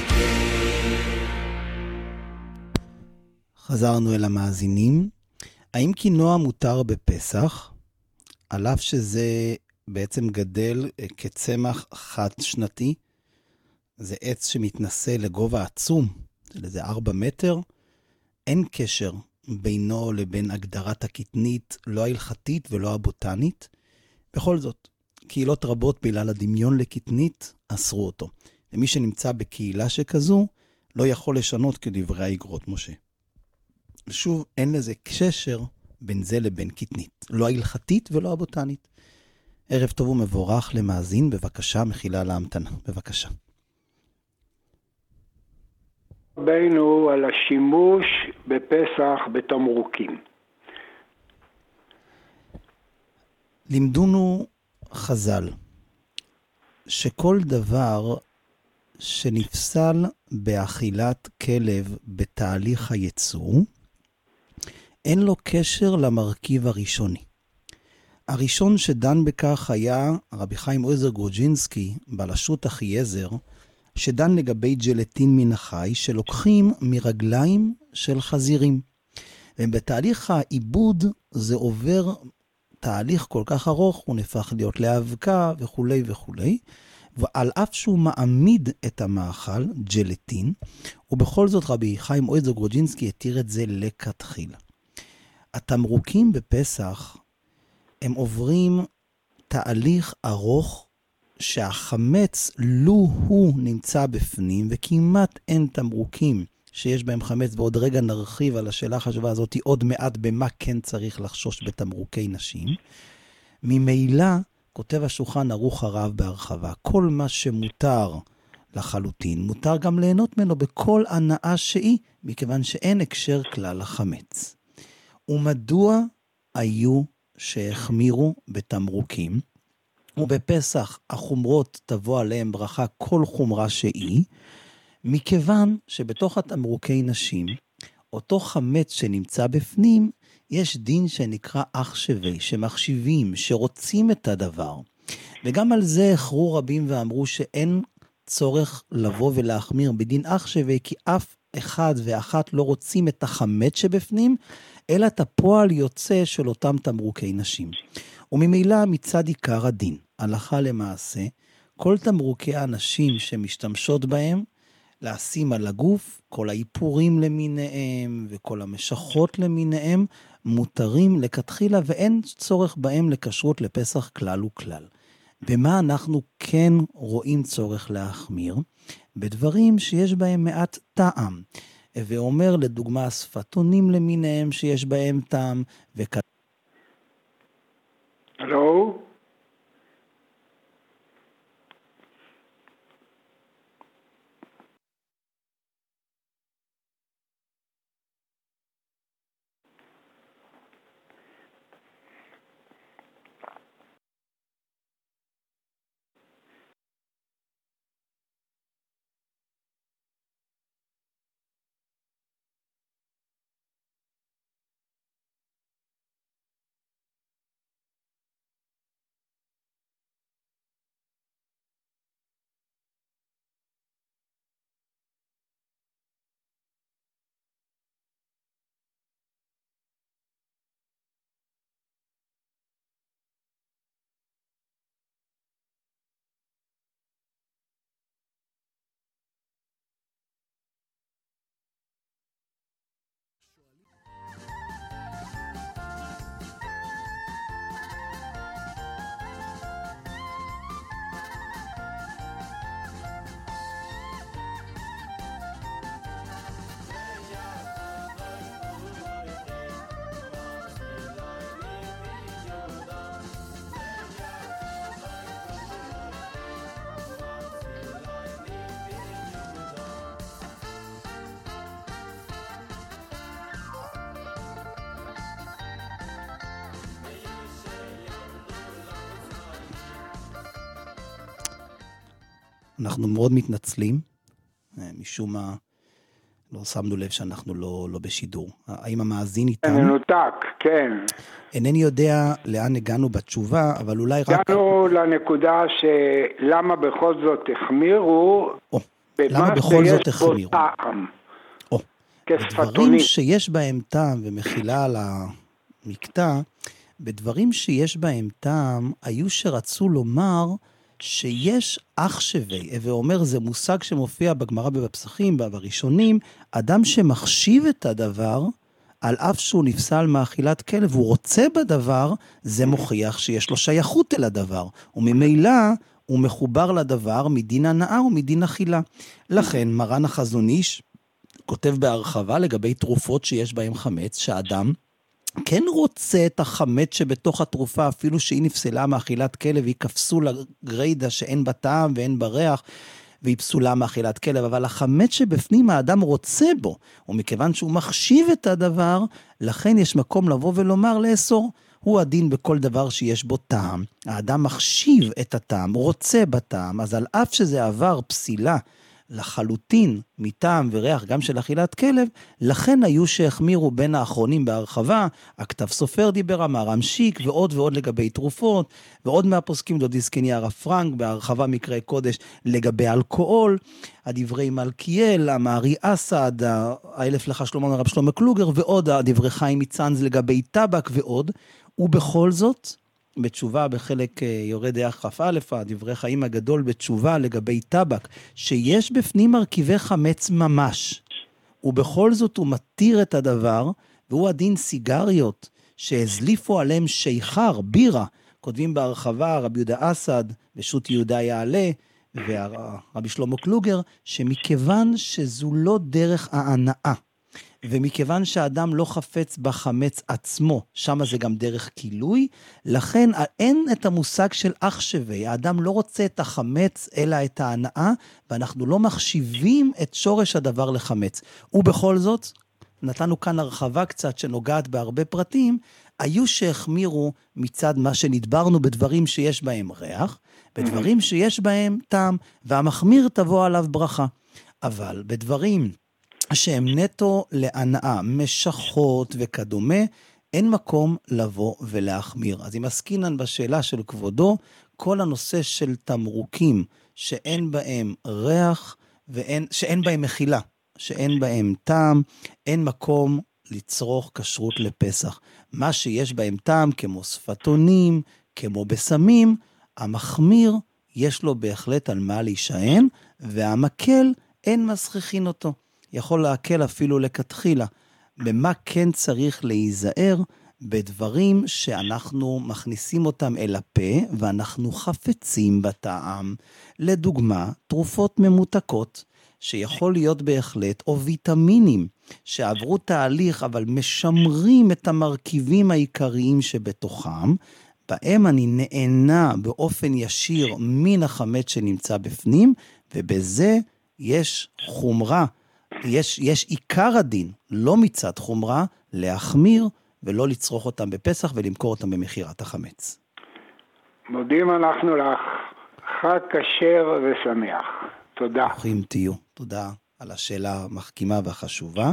חזרנו אל המאזינים. האם קינוע מותר בפסח? על אף שזה בעצם גדל כצמח חד שנתי, זה עץ שמתנסה לגובה עצום, זה 4 מטר, אין קשר בינו לבין הגדרת הקטנית, לא ההלכתית ולא הבוטנית. בכל זאת, קהילות רבות בגלל הדמיון לקטנית אסרו אותו. ומי שנמצא בקהילה שכזו, לא יכול לשנות כדברי האגרות משה. שוב, אין לזה קשר בין זה לבין קטנית, לא ההלכתית ולא הבוטנית. ערב טוב ומבורך למאזין, בבקשה, מחילה להמתנה, בבקשה. בינו על השימוש בפסח בתמרוקים. לימדונו חז"ל שכל דבר שנפסל באכילת כלב בתהליך הייצור, אין לו קשר למרכיב הראשוני. הראשון שדן בכך היה רבי חיים עוזר גרודז'ינסקי, בעל השו"ת אחיעזר, שדן לגבי ג'לטין מן החי שלוקחים מרגליים של חזירים. ובתהליך העיבוד זה עובר תהליך כל כך ארוך, הוא נפך להיות לאבקה וכו' וכו'. ועל אף שהוא מעמיד את המאכל, ג'לטין, ובכל זאת רבי חיים עוזר גרודז'ינסקי התיר את זה לכתחילה. התמרוקים בפסח הם עוברים תהליך ארוך שהחמץ, לו הוא נמצא בפנים, וכמעט אין תמרוקים שיש בהם חמץ, ועוד רגע נרחיב על השאלה החשובה הזאת עוד מעט במה כן צריך לחשוש בתמרוקי נשים. ממילא, כותב השולחן ערוך הרב בהרחבה, כל מה שמותר לחלוטין, מותר גם ליהנות ממנו בכל הנאה שהיא, מכיוון שאין הקשר כלל לחמץ. ומדוע היו שהחמירו בתמרוקים? ובפסח החומרות תבוא עליהם ברכה כל חומרה שהיא, מכיוון שבתוך התמרוקי נשים, אותו חמץ שנמצא בפנים, יש דין שנקרא אח שווה, שמחשיבים, שרוצים את הדבר. וגם על זה החרו רבים ואמרו שאין צורך לבוא ולהחמיר בדין אח שווה, כי אף אחד ואחת לא רוצים את החמץ שבפנים, אלא את הפועל יוצא של אותם תמרוקי נשים. וממילא מצד עיקר הדין, הלכה למעשה, כל תמרוקי האנשים שמשתמשות בהם, לשים על הגוף, כל האיפורים למיניהם וכל המשכות למיניהם, מותרים לכתחילה ואין צורך בהם לכשרות לפסח כלל וכלל. במה אנחנו כן רואים צורך להחמיר? בדברים שיש בהם מעט טעם. ואומר לדוגמה שפתונים למיניהם שיש בהם טעם הלו? אנחנו מאוד מתנצלים, משום מה לא שמנו לב שאנחנו לא בשידור. האם המאזין איתנו? מנותק. כן. אינני יודע לאן הגענו בתשובה, אבל אולי רק... הגענו לנקודה שלמה בכל זאת החמירו, למה בכל זאת החמירו? טעם. בדברים שיש בהם טעם, ומחילה על המקטע, בדברים שיש בהם טעם, היו שרצו לומר שיש אח שווה, ואומר, זה מושג שמופיע בגמרא בפסחים, בראשונים, אדם שמחשיב את הדבר, על אף שהוא נפסל מאכילת כלב, הוא רוצה בדבר, זה מוכיח שיש לו שייכות אל הדבר, וממילא הוא מחובר לדבר מדין הנאה ומדין אכילה. לכן מרן החזון איש כותב בהרחבה לגבי תרופות שיש בהם חמץ, שהאדם כן רוצה את החמץ שבתוך התרופה, אפילו שהיא נפסלה מאכילת כלב, היא כפסו לגרידה שאין בה טעם ואין בה ריח, והיא פסולה מאכילת כלב, אבל החמץ שבפנים האדם רוצה בו, ומכיוון שהוא מחשיב את הדבר, לכן יש מקום לבוא ולומר לאסור. הוא הדין בכל דבר שיש בו טעם. האדם מחשיב את הטעם, רוצה בטעם, אז על אף שזה עבר פסילה לחלוטין מטעם וריח גם של אכילת כלב, לכן היו שהחמירו בין האחרונים בהרחבה, הכתב סופר דיבר, המהר"ם שיק, ועוד ועוד לגבי תרופות, ועוד מהפוסקים דודי זקני הרב פרנק, בהרחבה מקראי קודש לגבי אלכוהול, הדברי מלכיאל, המארי אסד, האלף לך שלמה מרב שלמה קלוגר, ועוד הדברי חיים מצאנז לגבי טבק ועוד, ובכל זאת, בתשובה בחלק יורד דרך כ"א, דברי חיים הגדול בתשובה לגבי טבק, שיש בפנים מרכיבי חמץ ממש, ובכל זאת הוא מתיר את הדבר, והוא הדין סיגריות, שהזליפו עליהם שיכר, בירה, כותבים בהרחבה רבי יהודה אסד, ושות יהודה יעלה, ורבי שלמה קלוגר, שמכיוון שזו לא דרך ההנאה, ומכיוון שהאדם לא חפץ בחמץ עצמו, שם זה גם דרך כילוי, לכן אין את המושג של אח שווה, האדם לא רוצה את החמץ אלא את ההנאה, ואנחנו לא מחשיבים את שורש הדבר לחמץ. ובכל זאת, נתנו כאן הרחבה קצת שנוגעת בהרבה פרטים, היו שהחמירו מצד מה שנדברנו בדברים שיש בהם ריח, בדברים שיש בהם טעם, והמחמיר תבוא עליו ברכה. אבל בדברים שהם נטו להנאה, משכות וכדומה, אין מקום לבוא ולהחמיר. אז אם עסקינן בשאלה של כבודו, כל הנושא של תמרוקים שאין בהם ריח, שאין בהם מחילה, שאין בהם טעם, אין מקום לצרוך כשרות לפסח. מה שיש בהם טעם, כמו שפתונים, כמו בסמים, המחמיר יש לו בהחלט על מה להישען, והמקל אין מסכיחין אותו. יכול להקל אפילו לכתחילה. במה כן צריך להיזהר? בדברים שאנחנו מכניסים אותם אל הפה, ואנחנו חפצים בטעם. לדוגמה, תרופות ממותקות, שיכול להיות בהחלט, או ויטמינים, שעברו תהליך, אבל משמרים את המרכיבים העיקריים שבתוכם, בהם אני נהנה באופן ישיר מן החמץ שנמצא בפנים, ובזה יש חומרה, יש עיקר הדין, לא מצד חומרה, להחמיר ולא לצרוך אותם בפסח ולמכור אותם במחירת החמץ. מודים אנחנו לך, חג כשר ושמח. תודה. ברוכים תהיו. תודה על השאלה המחכימה והחשובה.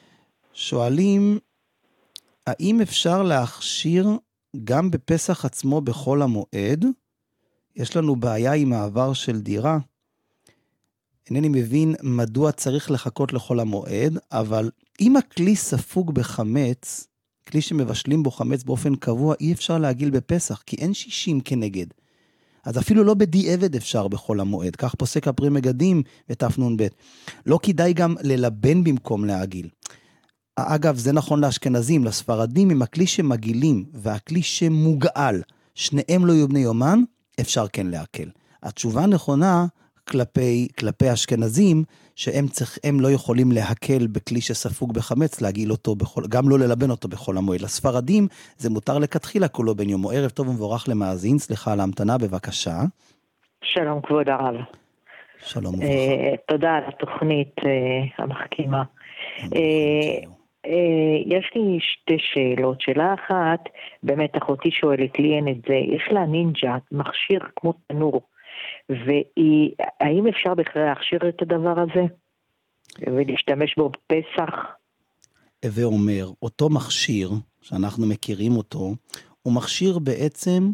שואלים, האם אפשר להכשיר גם בפסח עצמו בכל המועד? יש לנו בעיה עם העבר של דירה. אינני מבין מדוע צריך לחכות לכל המועד, אבל אם הכלי ספוג בחמץ, כלי שמבשלים בו חמץ באופן קבוע, אי אפשר להגיל בפסח, כי אין 60 כנגד. אז אפילו לא בדיעבד אפשר בכל המועד, כך פוסק הפרי מגדים ותפנון ב'. לא כדאי גם ללבן במקום להגיל. אגב, זה נכון לאשכנזים, לספרדים, עם הכלי שמגילים והכלי שמוגעל, שניהם לא יהיו בני יומן, אפשר כן להקל. התשובה נכונה כלפי אשכנזים, שהם לא יכולים להקל בכלי שספוג בחמץ, להגיל אותו, גם לא ללבן אותו בכל המועד. לספרדים זה מותר לכתחילה כולו בן יום. ערב טוב ומבורך למאזין, סליחה על ההמתנה, בבקשה. שלום כבוד הרב. שלום וברכה. תודה על התוכנית המחכימה. יש לי שתי שאלות. שאלה אחת, באמת אחותי שואלת לי אין את זה, יש לה נינג'ה, מכשיר כמו תנור, והאם אפשר בכלל להכשיר את הדבר הזה ולהשתמש בו בפסח? ואומר, אותו מכשיר שאנחנו מכירים אותו, הוא מכשיר בעצם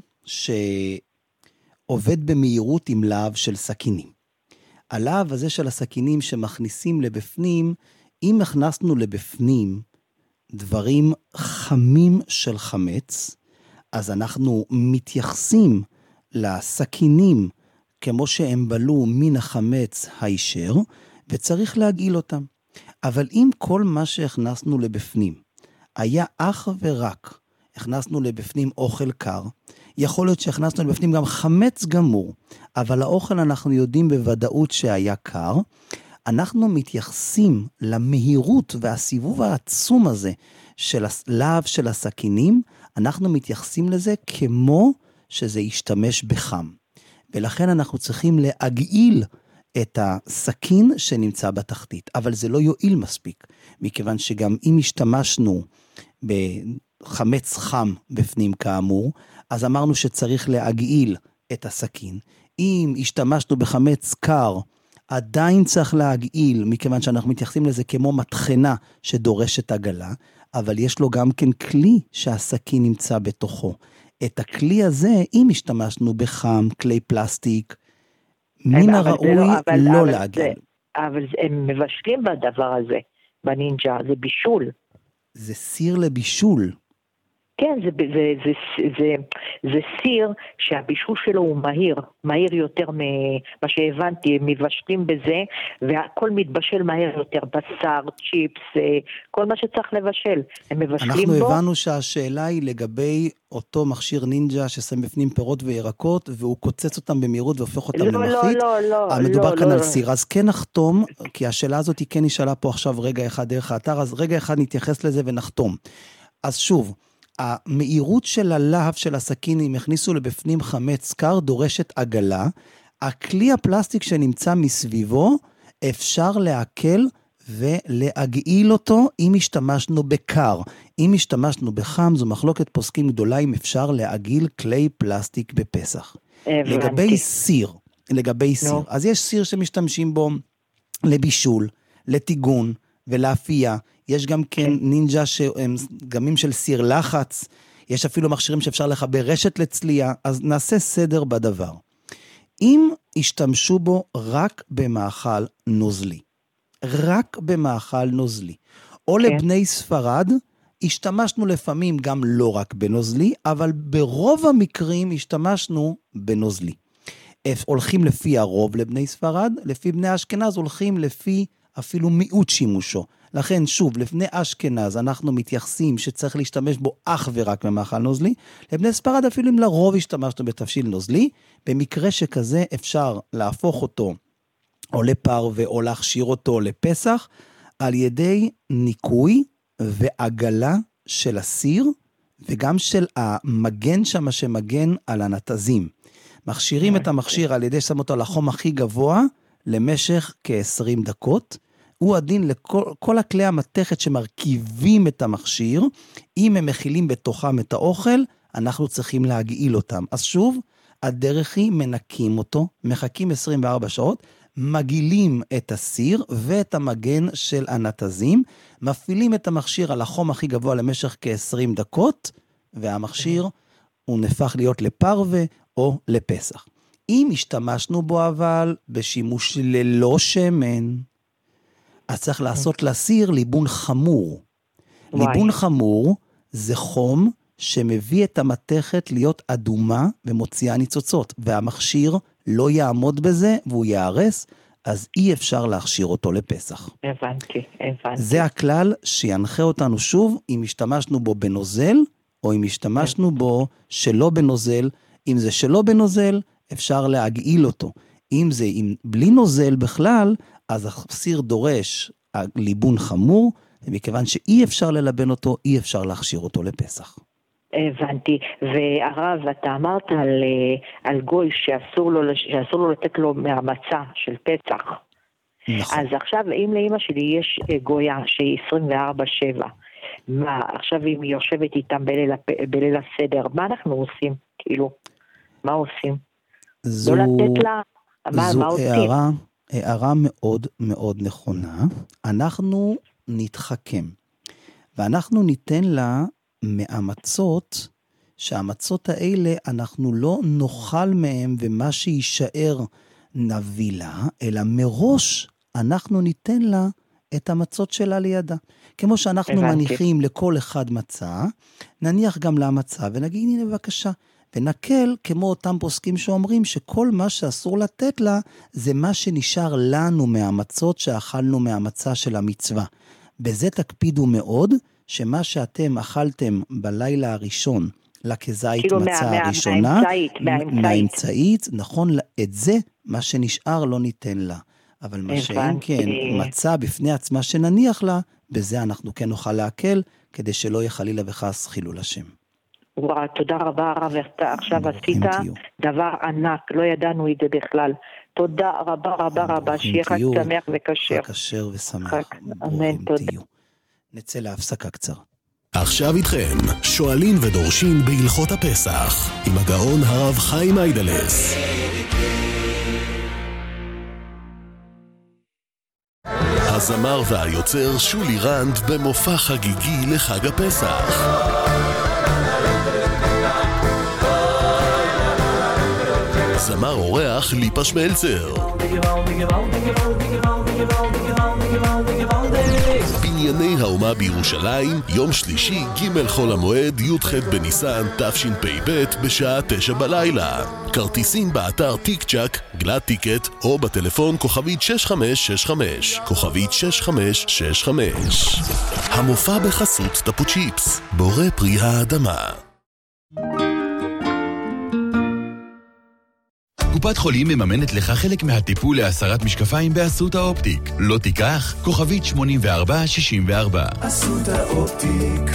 שעובד במהירות עם להב של סכינים. הלהב הזה של הסכינים שמכניסים לבפנים, אם הכנסנו לבפנים דברים חמים של חמץ, אז אנחנו מתייחסים לסכינים כמו שהם בלו מן החמץ הישר, וצריך להגעיל אותם. אבל אם כל מה שהכנסנו לבפנים היה אך ורק, הכנסנו לבפנים אוכל קר, יכול להיות שהכנסנו לבפנים גם חמץ גמור, אבל האוכל אנחנו יודעים בוודאות שהיה קר, אנחנו מתייחסים למהירות והסיבוב העצום הזה של הלהב של הסכינים, אנחנו מתייחסים לזה כמו שזה ישתמש בחם. ולכן אנחנו צריכים להגעיל את הסכין שנמצא בתחתית, אבל זה לא יועיל מספיק, מכיוון שגם אם השתמשנו בחמץ חם בפנים כאמור, אז אמרנו שצריך להגעיל את הסכין. אם השתמשנו בחמץ קר, עדיין צריך להגעיל, מכיוון שאנחנו מתייחסים לזה כמו מתחנה שדורשת עגלה, אבל יש לו גם כן כלי שהסכין נמצא בתוכו. את הכלי הזה, אם השתמשנו בחם, כלי פלסטיק, מן הראוי לא להגעיל. אבל הם מבשלים בדבר הזה, בנינג'ה, זה בישול. זה סיר לבישול. כן, זה סיר שהבישול שלו הוא מהיר יותר ממה שהבנתי, הם מבשלים בזה, והכל מתבשל מהר יותר, בשר, צ'יפס, כל מה שצריך לבשל, הם מבשלים בו. אנחנו הבנו שהשאלה היא לגבי אותו מכשיר נינג'ה ששם בפנים פירות וירקות, והוא קוצץ אותם במהירות והופך אותם למחית. לא. מדובר כאן על סיר, אז כן נחתום, כי השאלה הזאת היא כן נשאלה פה עכשיו רגע אחד דרך האתר, אז רגע אחד נתייחס לזה ונחתום. אז שוב, המהירות של הלהב של הסכין, אם הכניסו לבפנים חמץ קר, דורשת עגלה. הכלי הפלסטיק שנמצא מסביבו, אפשר להקל ולהגעיל אותו אם השתמשנו בקר. אם השתמשנו בחם, זו מחלוקת פוסקים גדולה אם אפשר להגעיל כלי פלסטיק בפסח. לגבי סיר, אז יש סיר שמשתמשים בו לבישול, לטיגון ולאפייה. יש גם כן נינג'ה שהם גמים של סיר לחץ, יש אפילו מכשירים שאפשר לחבר רשת לצלייה, אז נעשה סדר בדבר. אם השתמשו בו רק במאכל נוזלי, או לבני ספרד, השתמשנו לפעמים גם לא רק בנוזלי, אבל ברוב המקרים השתמשנו בנוזלי. הולכים לפי הרוב לבני ספרד, לפי בני אשכנז הולכים לפי אפילו מיעוט שימושו. לכן שוב, לפני אשכנז אנחנו מתייחסים שצריך להשתמש בו אך ורק במאכל נוזלי, לבני ספרד אפילו אם לרוב השתמשנו בתבשיל נוזלי, במקרה שכזה אפשר להפוך אותו או לפרווה או להכשיר אותו לפסח, על ידי ניקוי ועגלה של הסיר, וגם של המגן שם שמגן על הנתזים. מכשירים את המכשיר על ידי שם אותו לחום הכי גבוה, למשך כ-20 דקות, הוא הדין לכל הכלי המתכת שמרכיבים את המכשיר, אם הם מכילים בתוכם את האוכל, אנחנו צריכים להגעיל אותם. אז שוב, הדרך היא מנקים אותו, מחכים 24 שעות, מגעילים את הסיר ואת המגן של הנתזים, מפעילים את המכשיר על החום הכי גבוה למשך כ-20 דקות, והמכשיר הוא נפח להיות לפרווה או לפסח. אם השתמשנו בו אבל בשימוש ללא שמן, אז צריך לעשות לסיר ליבון חמור. ליבון חמור זה חום שמביא את המתכת להיות אדומה ומוציאה ניצוצות, והמכשיר לא יעמוד בזה והוא יערס, אז אי אפשר להכשיר אותו לפסח. הבנתי. זה הכלל שינחה אותנו שוב, אם השתמשנו בו בנוזל, או אם השתמשנו בו שלא בנוזל. אם זה שלא בנוזל, אפשר להגעיל אותו. אם זה בלי נוזל בכלל, אז הסיר דורש ליבון חמור, ומכיוון שאי אפשר ללבן אותו, אי אפשר להכשיר אותו לפסח. הבנתי, והרב, אתה אמרת על גוי שאסור לו לתת לו מהמצה של פסח. נכון. אז עכשיו, אם לאמא שלי יש גויה שהיא 24/7, מה, עכשיו אם היא יושבת איתם בליל הסדר, מה אנחנו עושים? כאילו, מה עושים? לא לתת לה, מה עושים? הערה מאוד מאוד נכונה. אנחנו נתחכם, ואנחנו ניתן לה מהמצות, שהמצות האלה אנחנו לא נאכל מהם, ומה שישאר נביא לה, אלא מראש אנחנו ניתן לה את המצות שלה לידה. כמו שאנחנו מניחים לכל אחד מצה, נניח גם לה מצה, ונגיד הנה בבקשה, ונקל כמו אותם פוסקים שאומרים, שכל מה שאסור לתת לה, זה מה שנשאר לנו מהמצות שאכלנו מהמצה של המצווה. בזה תקפידו מאוד, שמה שאתם אכלתם בלילה הראשון, לכזית כאילו מצה הראשונה, מהאמצעית, נכון, את זה, מה שנשאר לא ניתן לה. אבל מה שאם כן, מצה בפני עצמה שנניח לה, בזה אנחנו כן נוכל להקל, כדי שלא יהיה חלילה וחס חילול השם. וואו, תודה רבה הרב, אתה עכשיו עשית דבר ענק, לא ידענו את זה בכלל. תודה רבה רבה רבה, שיהיה חג שמח וכשר. חג כשר ושמח. אמן, תודה. נצא להפסקה קצר. עכשיו איתכם, שואלים ודורשים בהלכות הפסח, עם הגאון הרב חיים איידלס. הזמר והיוצר שולי רנד במופע חגיגי לחג הפסח. זמר אורח ליפה שמלצר. בנייני האומה בירושלים, יום שלישי, ג' חול המועד, י"ח בניסן, תשפ"ב, בשעה 9 בלילה. כרטיסים באתר טיק צ'ק, גלד טיקט, או בטלפון כוכבית 6565, כוכבית 6565. המופע בחסות טפו צ'יפס, בורא פרי האדמה. קופת חולים מממנת לך חלק מהטיפול להסרת משקפיים באסותא אופטיק. לא תיקח, כוכבית 8464. אסותא אופטיק.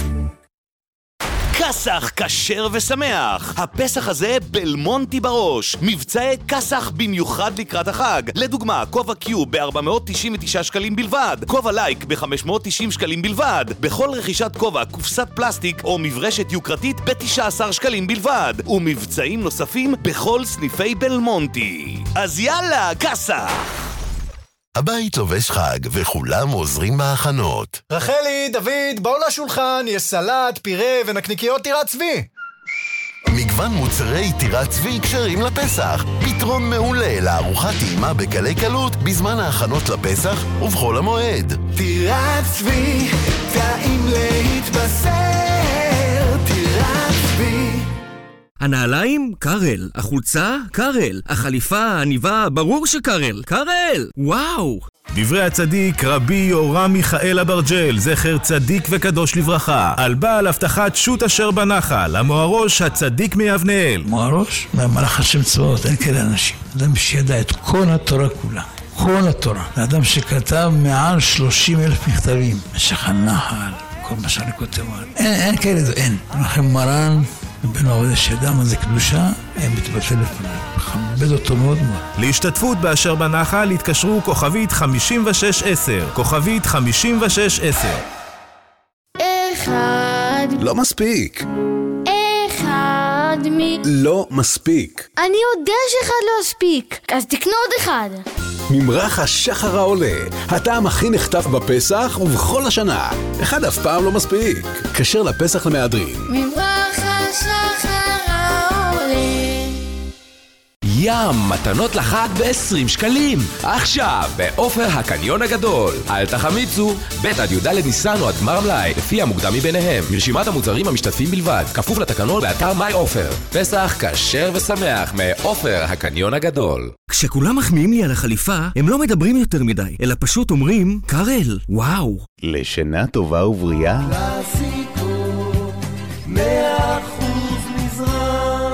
כסח כשר ושמח. הפסח הזה בלמונטי בראש. מבצעי כסח במיוחד לקראת החג. לדוגמה, כובע קיוב ב-499 שקלים בלבד. כובע לייק ב-590 שקלים בלבד. בכל רכישת כובע, קופסת פלסטיק או מברשת יוקרתית ב-19 שקלים בלבד. ומבצעים נוספים בכל סניפי בלמונטי. אז יאללה, כסח! הבית לובש חג וכולם עוזרים בהכנות. רחלי, דוד, בואו לשולחן, יש סלט, פירה ונקניקיות טירת צבי. מגוון מוצרי טירת צבי קשרים לפסח. פתרון מעולה לארוחת טעימה בקלי קלות בזמן ההכנות לפסח ובחול המועד. טירת צבי, טעים להתבשר. טירת צבי. הנעליים? קרל. החולצה? קרל. החליפה, העניבה, ברור שקרל. קרל! וואו! דברי הצדיק רבי יורם מיכאל אברג'ל, זכר צדיק וקדוש לברכה, על בעל הבטחת שו"ת אשר בנחל, המוהרוש הצדיק מיבנאל. מוהרוש? מהמלאך השם צבאות, אין כאלה אנשים. אדם שידע את כל התורה כולה. כל התורה. האדם שכתב מעל 30,000 מכתבים. משך הנחל, כל מה שאני כותב. אין כאלה, אין. לכם מרן, בן העובד שידע מה זה קדושה, הם מתבטל לפניו. מכבד אותו מאוד מאוד. להשתתפות באשר בנחל התקשרו כוכבית 5610. כוכבית 5610. אחד. לא מספיק. אחד לא מספיק. אני יודע שאחד לא מספיק, אז תקנו עוד אחד. ממרח השחר העולה, הטעם הכי נחטף בפסח ובכל השנה. אחד אף פעם לא מספיק. כשר לפסח למהדרין. ממרח השחר העולה. ים, מתנות לחג ב-20 שקלים. עכשיו, באופר הקניון הגדול. אל תחמיצו, ב' עד י"ד ניסן או עד גמר מלאי, לפי המוקדם מביניהם. מרשימת המוצרים המשתתפים בלבד. כפוף לתקנון באתר מיי אופר. פסח כשר ושמח מאופר הקניון הגדול. כשכולם מחמיאים לי על החליפה, הם לא מדברים יותר מדי, אלא פשוט אומרים, קרל, וואו. לשינה טובה ובריאה. קלאסיקו, 100% מזרח.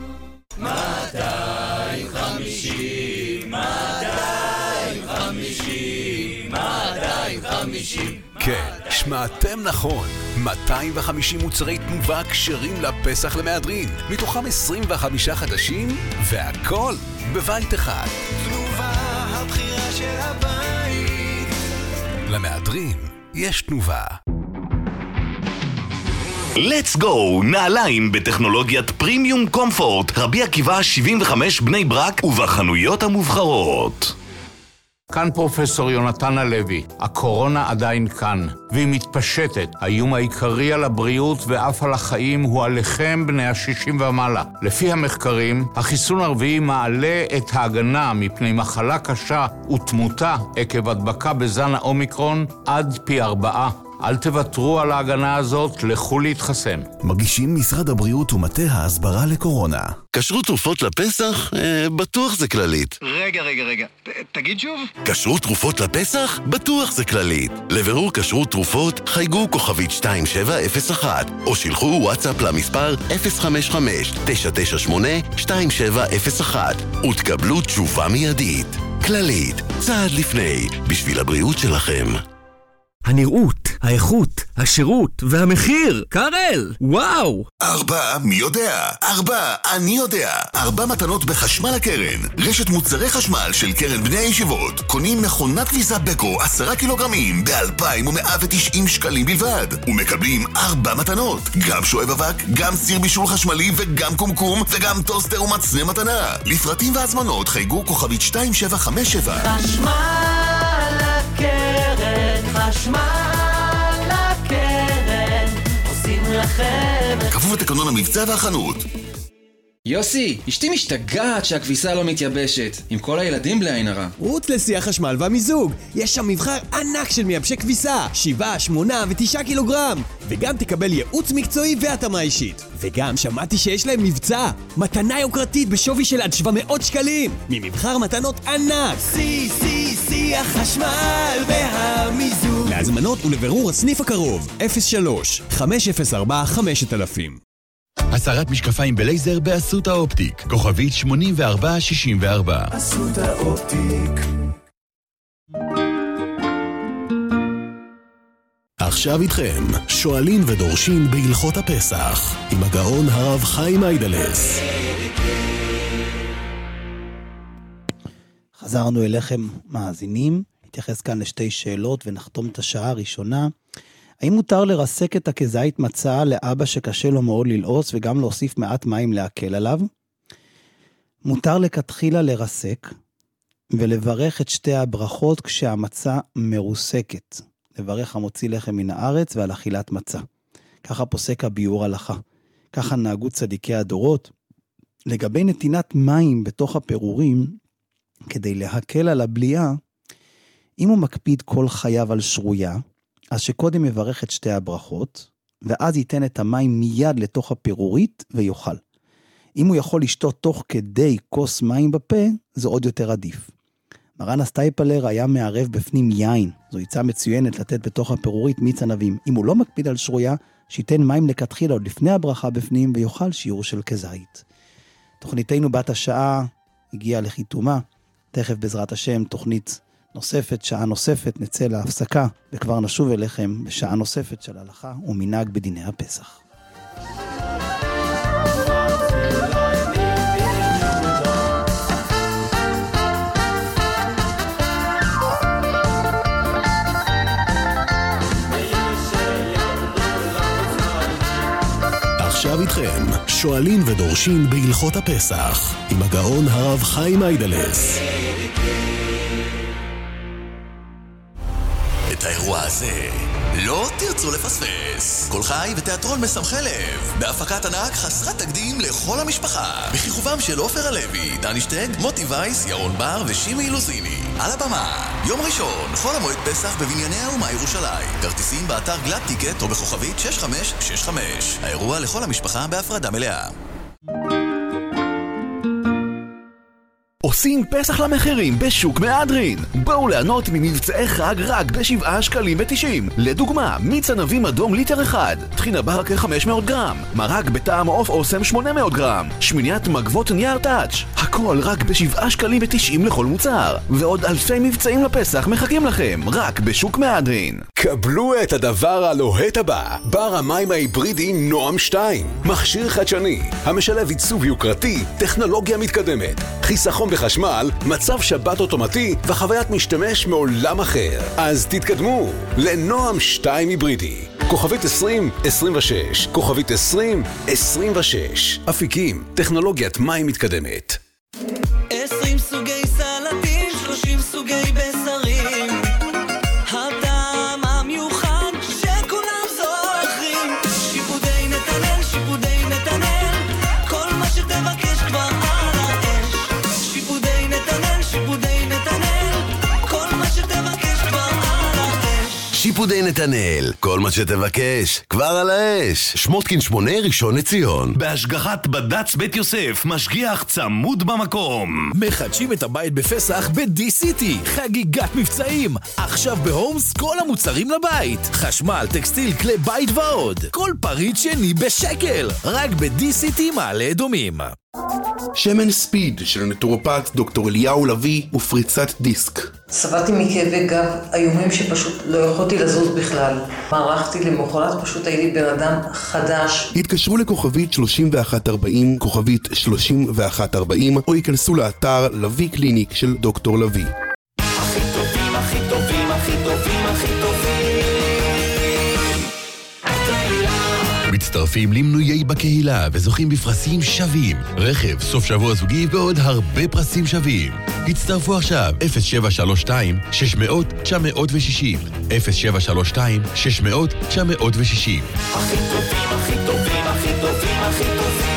250, 250. כן, שמעתם נכון. 250 מוצרי תנובה כשרים לפסח למהדרין. מתוכם 25 חדשים, והכל בבית אחד. תנובה, הבחירה של הבית. למהדרין יש תנובה. Let's go! נעליים בטכנולוגיית פרימיום קומפורט, רבי עקיבא 75 בני ברק ובחנויות המובחרות. כאן פרופסור יונתן הלוי. הקורונה עדיין כאן, והיא מתפשטת. האיום העיקרי על הבריאות ואף על החיים הוא עליכם בני ה-60 ומעלה. לפי המחקרים, החיסון הרביעי מעלה את ההגנה מפני מחלה קשה ותמותה עקב הדבקה בזן האומיקרון עד פי 4. אל תוותרו על ההגנה הזאת, לכו להתחסן. מגישים משרד הבריאות ומטה ההסברה לקורונה. כשרות תרופות לפסח? בטוח זה כללית. רגע, תגיד שוב? כשרות תרופות לפסח? בטוח זה כללית. לבירור כשרות תרופות, חייגו כוכבית 2701, או שילחו וואטסאפ למספר 055-998-2701, ותקבלו תשובה מיידית. כללית, צעד לפני, בשביל הבריאות שלכם. הנראות, האיכות, השירות והמחיר. קרל, וואו! 4, מי יודע? 4, אני יודע. 4 מתנות בחשמל הקרן. רשת מוצרי חשמל של קרן בני הישיבות. קונים מכונת כביסה בקו 10 קילוגרמים ב-2,190 שקלים בלבד. ומקבלים 4 מתנות. גם שואב אבק, גם סיר בישול חשמלי וגם קומקום וגם טוסטר ומצנה מתנה. לפרטים והזמנות חייגו כוכבית 2757. חשמל הקרן, חשמל הקרן, עושים לכם כפוף לתקנון המבצע והחנות. יוסי, אשתי משתגעת שהכביסה לא מתייבשת, עם כל הילדים בלי עין הרע. רוץ לשיא החשמל והמיזוג, יש שם מבחר ענק של מייבשי כביסה, 7, 8 ו9 קילוגרם, וגם תקבל ייעוץ מקצועי והתאמה אישית. וגם שמעתי שיש להם מבצע, מתנה יוקרתית בשווי של עד 700 שקלים, ממבחר מתנות ענק. שיא החשמל והמיזוג. להזמנות ולבירור הסניף הקרוב, 03-504-5000. הסרת משקפיים בלייזר באסותא אופטיק, כוכבית 8464. אסותא אופטיק. עכשיו איתכם, שואלים ודורשים בהלכות הפסח, עם הגאון הרב חיים איידלס. חזרנו אליכם מאזינים, נתייחס כאן לשתי שאלות ונחתום את השעה הראשונה. האם מותר לרסק את הכזית מצה לאבא שקשה לו מאוד ללעוס וגם להוסיף מעט מים להקל עליו? מותר לכתחילה לרסק ולברך את שתי הברכות כשהמצה מרוסקת. לברך המוציא לחם מן הארץ ועל אכילת מצה. ככה פוסק הביאור הלכה. ככה נהגו צדיקי הדורות. לגבי נתינת מים בתוך הפירורים, כדי להקל על הבליעה, אם הוא מקפיד כל חייו על שרויה, אז שקודם יברך את שתי הברכות, ואז ייתן את המים מיד לתוך הפירורית ויוכל. אם הוא יכול לשתות תוך כדי כוס מים בפה, זה עוד יותר עדיף. מרן הסטייפלר היה מערב בפנים יין, זו יצאה מצוינת לתת בתוך הפירורית מיץ ענבים. אם הוא לא מקפיד על שרויה, שייתן מים לכתחילה עוד לפני הברכה בפנים, ויוכל שיעור של כזית. תוכניתנו בת השעה הגיעה לחיתומה, תכף בעזרת השם תוכנית נוספת, שעה נוספת, נצא להפסקה, וכבר נשוב אליכם בשעה נוספת של הלכה ומנהג בדיני הפסח. עכשיו איתכם, שואלים ודורשים בהלכות הפסח, עם הגאון הרב חיים איידלס. את האירוע הזה לא תרצו לפספס. כל חי ותיאטרון מסמכי לב, בהפקת ענק חסרת תקדים לכל המשפחה, בכיכובם של עופר הלוי, דני שטג, מוטי וייס, ירון בר ושימי אילוזיני. על הבמה, יום ראשון, חול המועד פסח בבנייני האומה ירושלים. כרטיסים באתר גלאב טיקט או בכוכבית 6565. האירוע לכל המשפחה בהפרדה מלאה. עושים פסח למחירים בשוק מהדרין. בואו לענות ממבצעי חג רק ב7 שקלים ו90. לדוגמה, מיץ ענבים אדום ליטר 1, טחינה ברכה 500 גרם, מרק בטעם עוף אוסם 800 גרם, שמיניית מגבות נייר טאץ'. הכל רק ב7 שקלים ו90 לכל מוצר. ועוד אלפי מבצעים לפסח מחכים לכם, רק בשוק מהדרין. קבלו את הדבר הלוהט הבא, בר המים ההיברידי נועם 2. מכשיר חדשני, המשלב עיצוב יוקרתי, טכנולוגיה מתקדמת, חיסכון בחשמל, מצב שבת אוטומטי וחוויית משתמש מעולם אחר. אז תתקדמו לנועם 2 היברידי. כוכבית 2026, כוכבית 2026. אפיקים, טכנולוגיית מים מתקדמת. 20 סוגי סלטים, 30 סוגי בסלטים. שיפודי נתנאל, כל מה שתבקש, כבר על האש. שמוטקין 8, ראשון לציון. בהשגחת בד"ץ בית יוסף, משגיח צמוד במקום. מחדשים את הבית בפסח ב-D-City, חגיגת מבצעים. עכשיו בהומס כל המוצרים לבית. חשמל, טקסטיל, כלי בית ועוד. כל פריט שני בשקל. רק ב-D-City מעלה אדומים. שמן ספיד של נטורופט דוקטור אליהו לוי ופריצת דיסק. סבלתי מכאבי גב איומים שפשוט לא יכולתי לזוז בכלל. מערכתי למחרת, פשוט הייתי בן אדם חדש. התקשרו לכוכבית 3140, כוכבית 3140, או ייכנסו לאתר לוי קליניק של דוקטור לוי. הכי טובים, הכי טובים, הכי טובים, הכי טובים. מצטרפים למנויי בקהילה וזוכים בפרסים שווים, רכב, סוף שבוע זוגי ועוד הרבה פרסים שווים. הצטרפו עכשיו 0732 600 960 0732 600 960. הכי טובים, הכי טובים, הכי טובים, הכי טובים.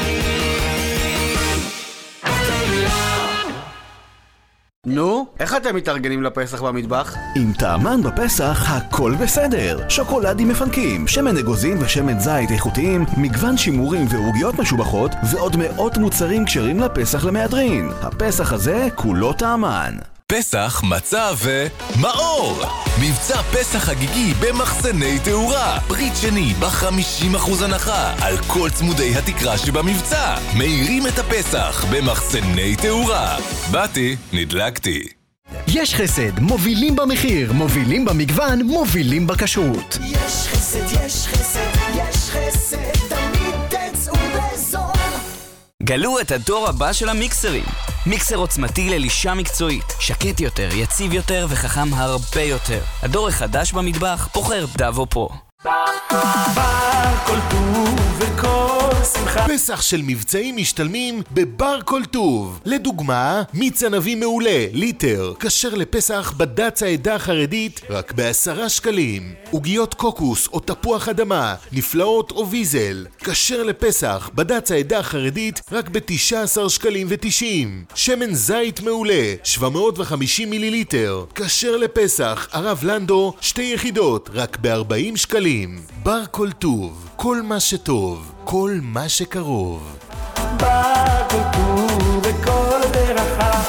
נו, איך אתם מתארגנים לפסח במטבח? עם טעמן בפסח הכל בסדר. שוקולדים מפנקים, שמן אגוזים ושמן זית איכותיים, מגוון שימורים ועוגיות משובחות, ועוד מאות מוצרים כשרים לפסח למהדרין. הפסח הזה כולו טעמן. פסח, מצה ומאור! מבצע פסח חגיגי במחסני תאורה. ברית שני ב-50% הנחה על כל צמודי התקרה שבמבצע. מהירים את הפסח במחסני תאורה. באתי, נדלקתי. יש חסד, מובילים במחיר, מובילים במגוון, מובילים בכשרות. יש חסד, יש חסד, יש חסד, תמיד תצאו בזול. גלו את הדור הבא של המיקסרים. מיקסר עוצמתי ללישה מקצועית, שקט יותר, יציב יותר וחכם הרבה יותר. הדור החדש במטבח בוחר דאבו פרו. בר כל טוב וכל שמחה. פסח של מבצעים משתלמים בבר כל טוב. לדוגמה, מיץ ענבים מעולה, ליטר, כשר לפסח בד"ץ העדה החרדית רק ב10 שקלים. עוגיות קוקוס או תפוח אדמה, נפלאות או ויזל, כשר לפסח בד"ץ העדה החרדית רק ב19 שקלים ו90. שמן זית מעולה, 750 מיליליטר, כשר לפסח הרב לנדו, 2 יחידות, רק ב40 שקלים. בר כל טוב, כל מה שטוב, כל מה שקרוב. בר כל טוב וכל ברכה.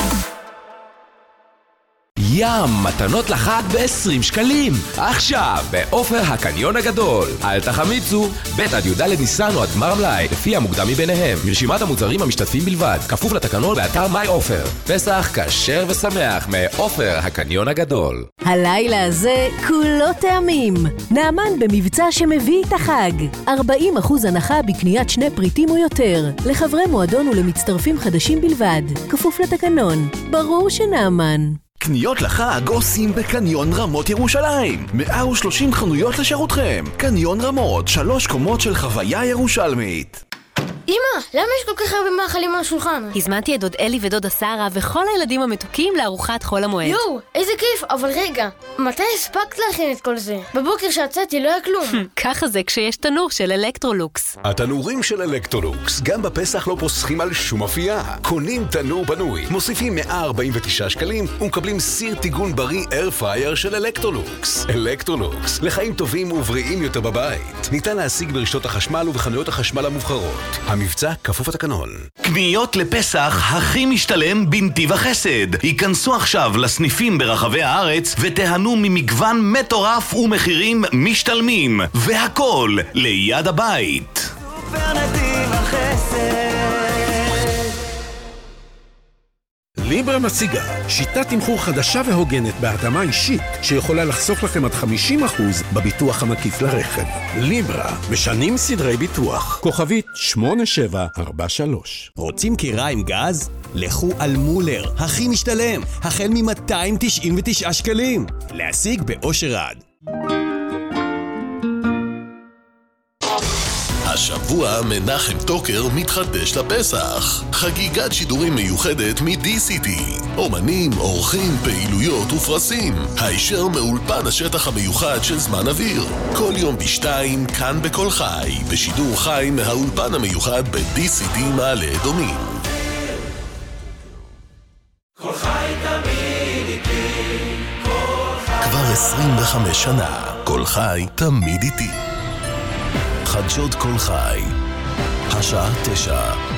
ים, מתנות לחג ב-20 שקלים. עכשיו, באופר הקניון הגדול. אל תחמיצו, ב' עד י"ד ניסן או עד גמר מלאי, לפי המוקדם מביניהם. מרשימת המוצרים המשתתפים בלבד. כפוף לתקנון באתר מיי אופר. פסח כשר ושמח מאופר הקניון הגדול. הלילה הזה כולו טעמים. נאמן במבצע שמביא את החג. 40% הנחה בקניית 2 פריטים או יותר. לחברי מועדון ולמצטרפים חדשים בלבד. כפוף לתקנון. ברור שנאמן. קניות לחג עושים בקניון רמות ירושלים. 130 חנויות לשירותכם. קניון רמות, 3 קומות של חוויה ירושלמית. אמא, למה יש כל כך הרבה מאכלים על השולחן? הזמנתי את דוד אלי ודודה שרה וכל הילדים המתוקים לארוחת חול המועד. יואו, איזה כיף, אבל רגע, מתי הספקת להכין את כל זה? בבוקר שיצאתי לא היה כלום. ככה זה כשיש תנור של אלקטרולוקס. התנורים של אלקטרולוקס גם בפסח לא פוסחים על שום אפייה. קונים תנור בנוי, מוסיפים 149 שקלים ומקבלים סיר טיגון בריא אייר פרייר של אלקטרולוקס. אלקטרולוקס, לחיים טובים ובריאים יותר בבית. ניתן להשיג ברשתות החשמל ובחנויות החשמל המובחרות. המבצע כפוף התקנון. קניות לפסח הכי משתלם בנתיב החסד. היכנסו עכשיו לסניפים ברחבי הארץ ותהנו ממגוון מטורף ומחירים משתלמים. והכל ליד הבית. בנתיב החסד. ליברה מציגה שיטת תמחור חדשה והוגנת בהרדמה אישית שיכולה לחסוך לכם עד 50% בביטוח המקיף לרכב. ליברה, משנים סדרי ביטוח. כוכבית 8743. רוצים קירה עם גז? לכו על מולר, הכי משתלם, החל מ-299 שקלים. להשיג באושר עד. השבוע מנחם טוקר מתחדש לפסח. חגיגת שידורים מיוחדת מ-D-City. אומנים, אורחים, פעילויות ופרסים. הישר מאולפן השטח המיוחד של זמן אוויר. כל יום ב2 כאן בכל חי. בשידור חי מהאולפן המיוחד ב-D-City מעלה אדומים. כל חי תמיד איתי, כל חי. כבר 25 שנה. כל חי תמיד איתי. חדשות כל חי, השעה 9.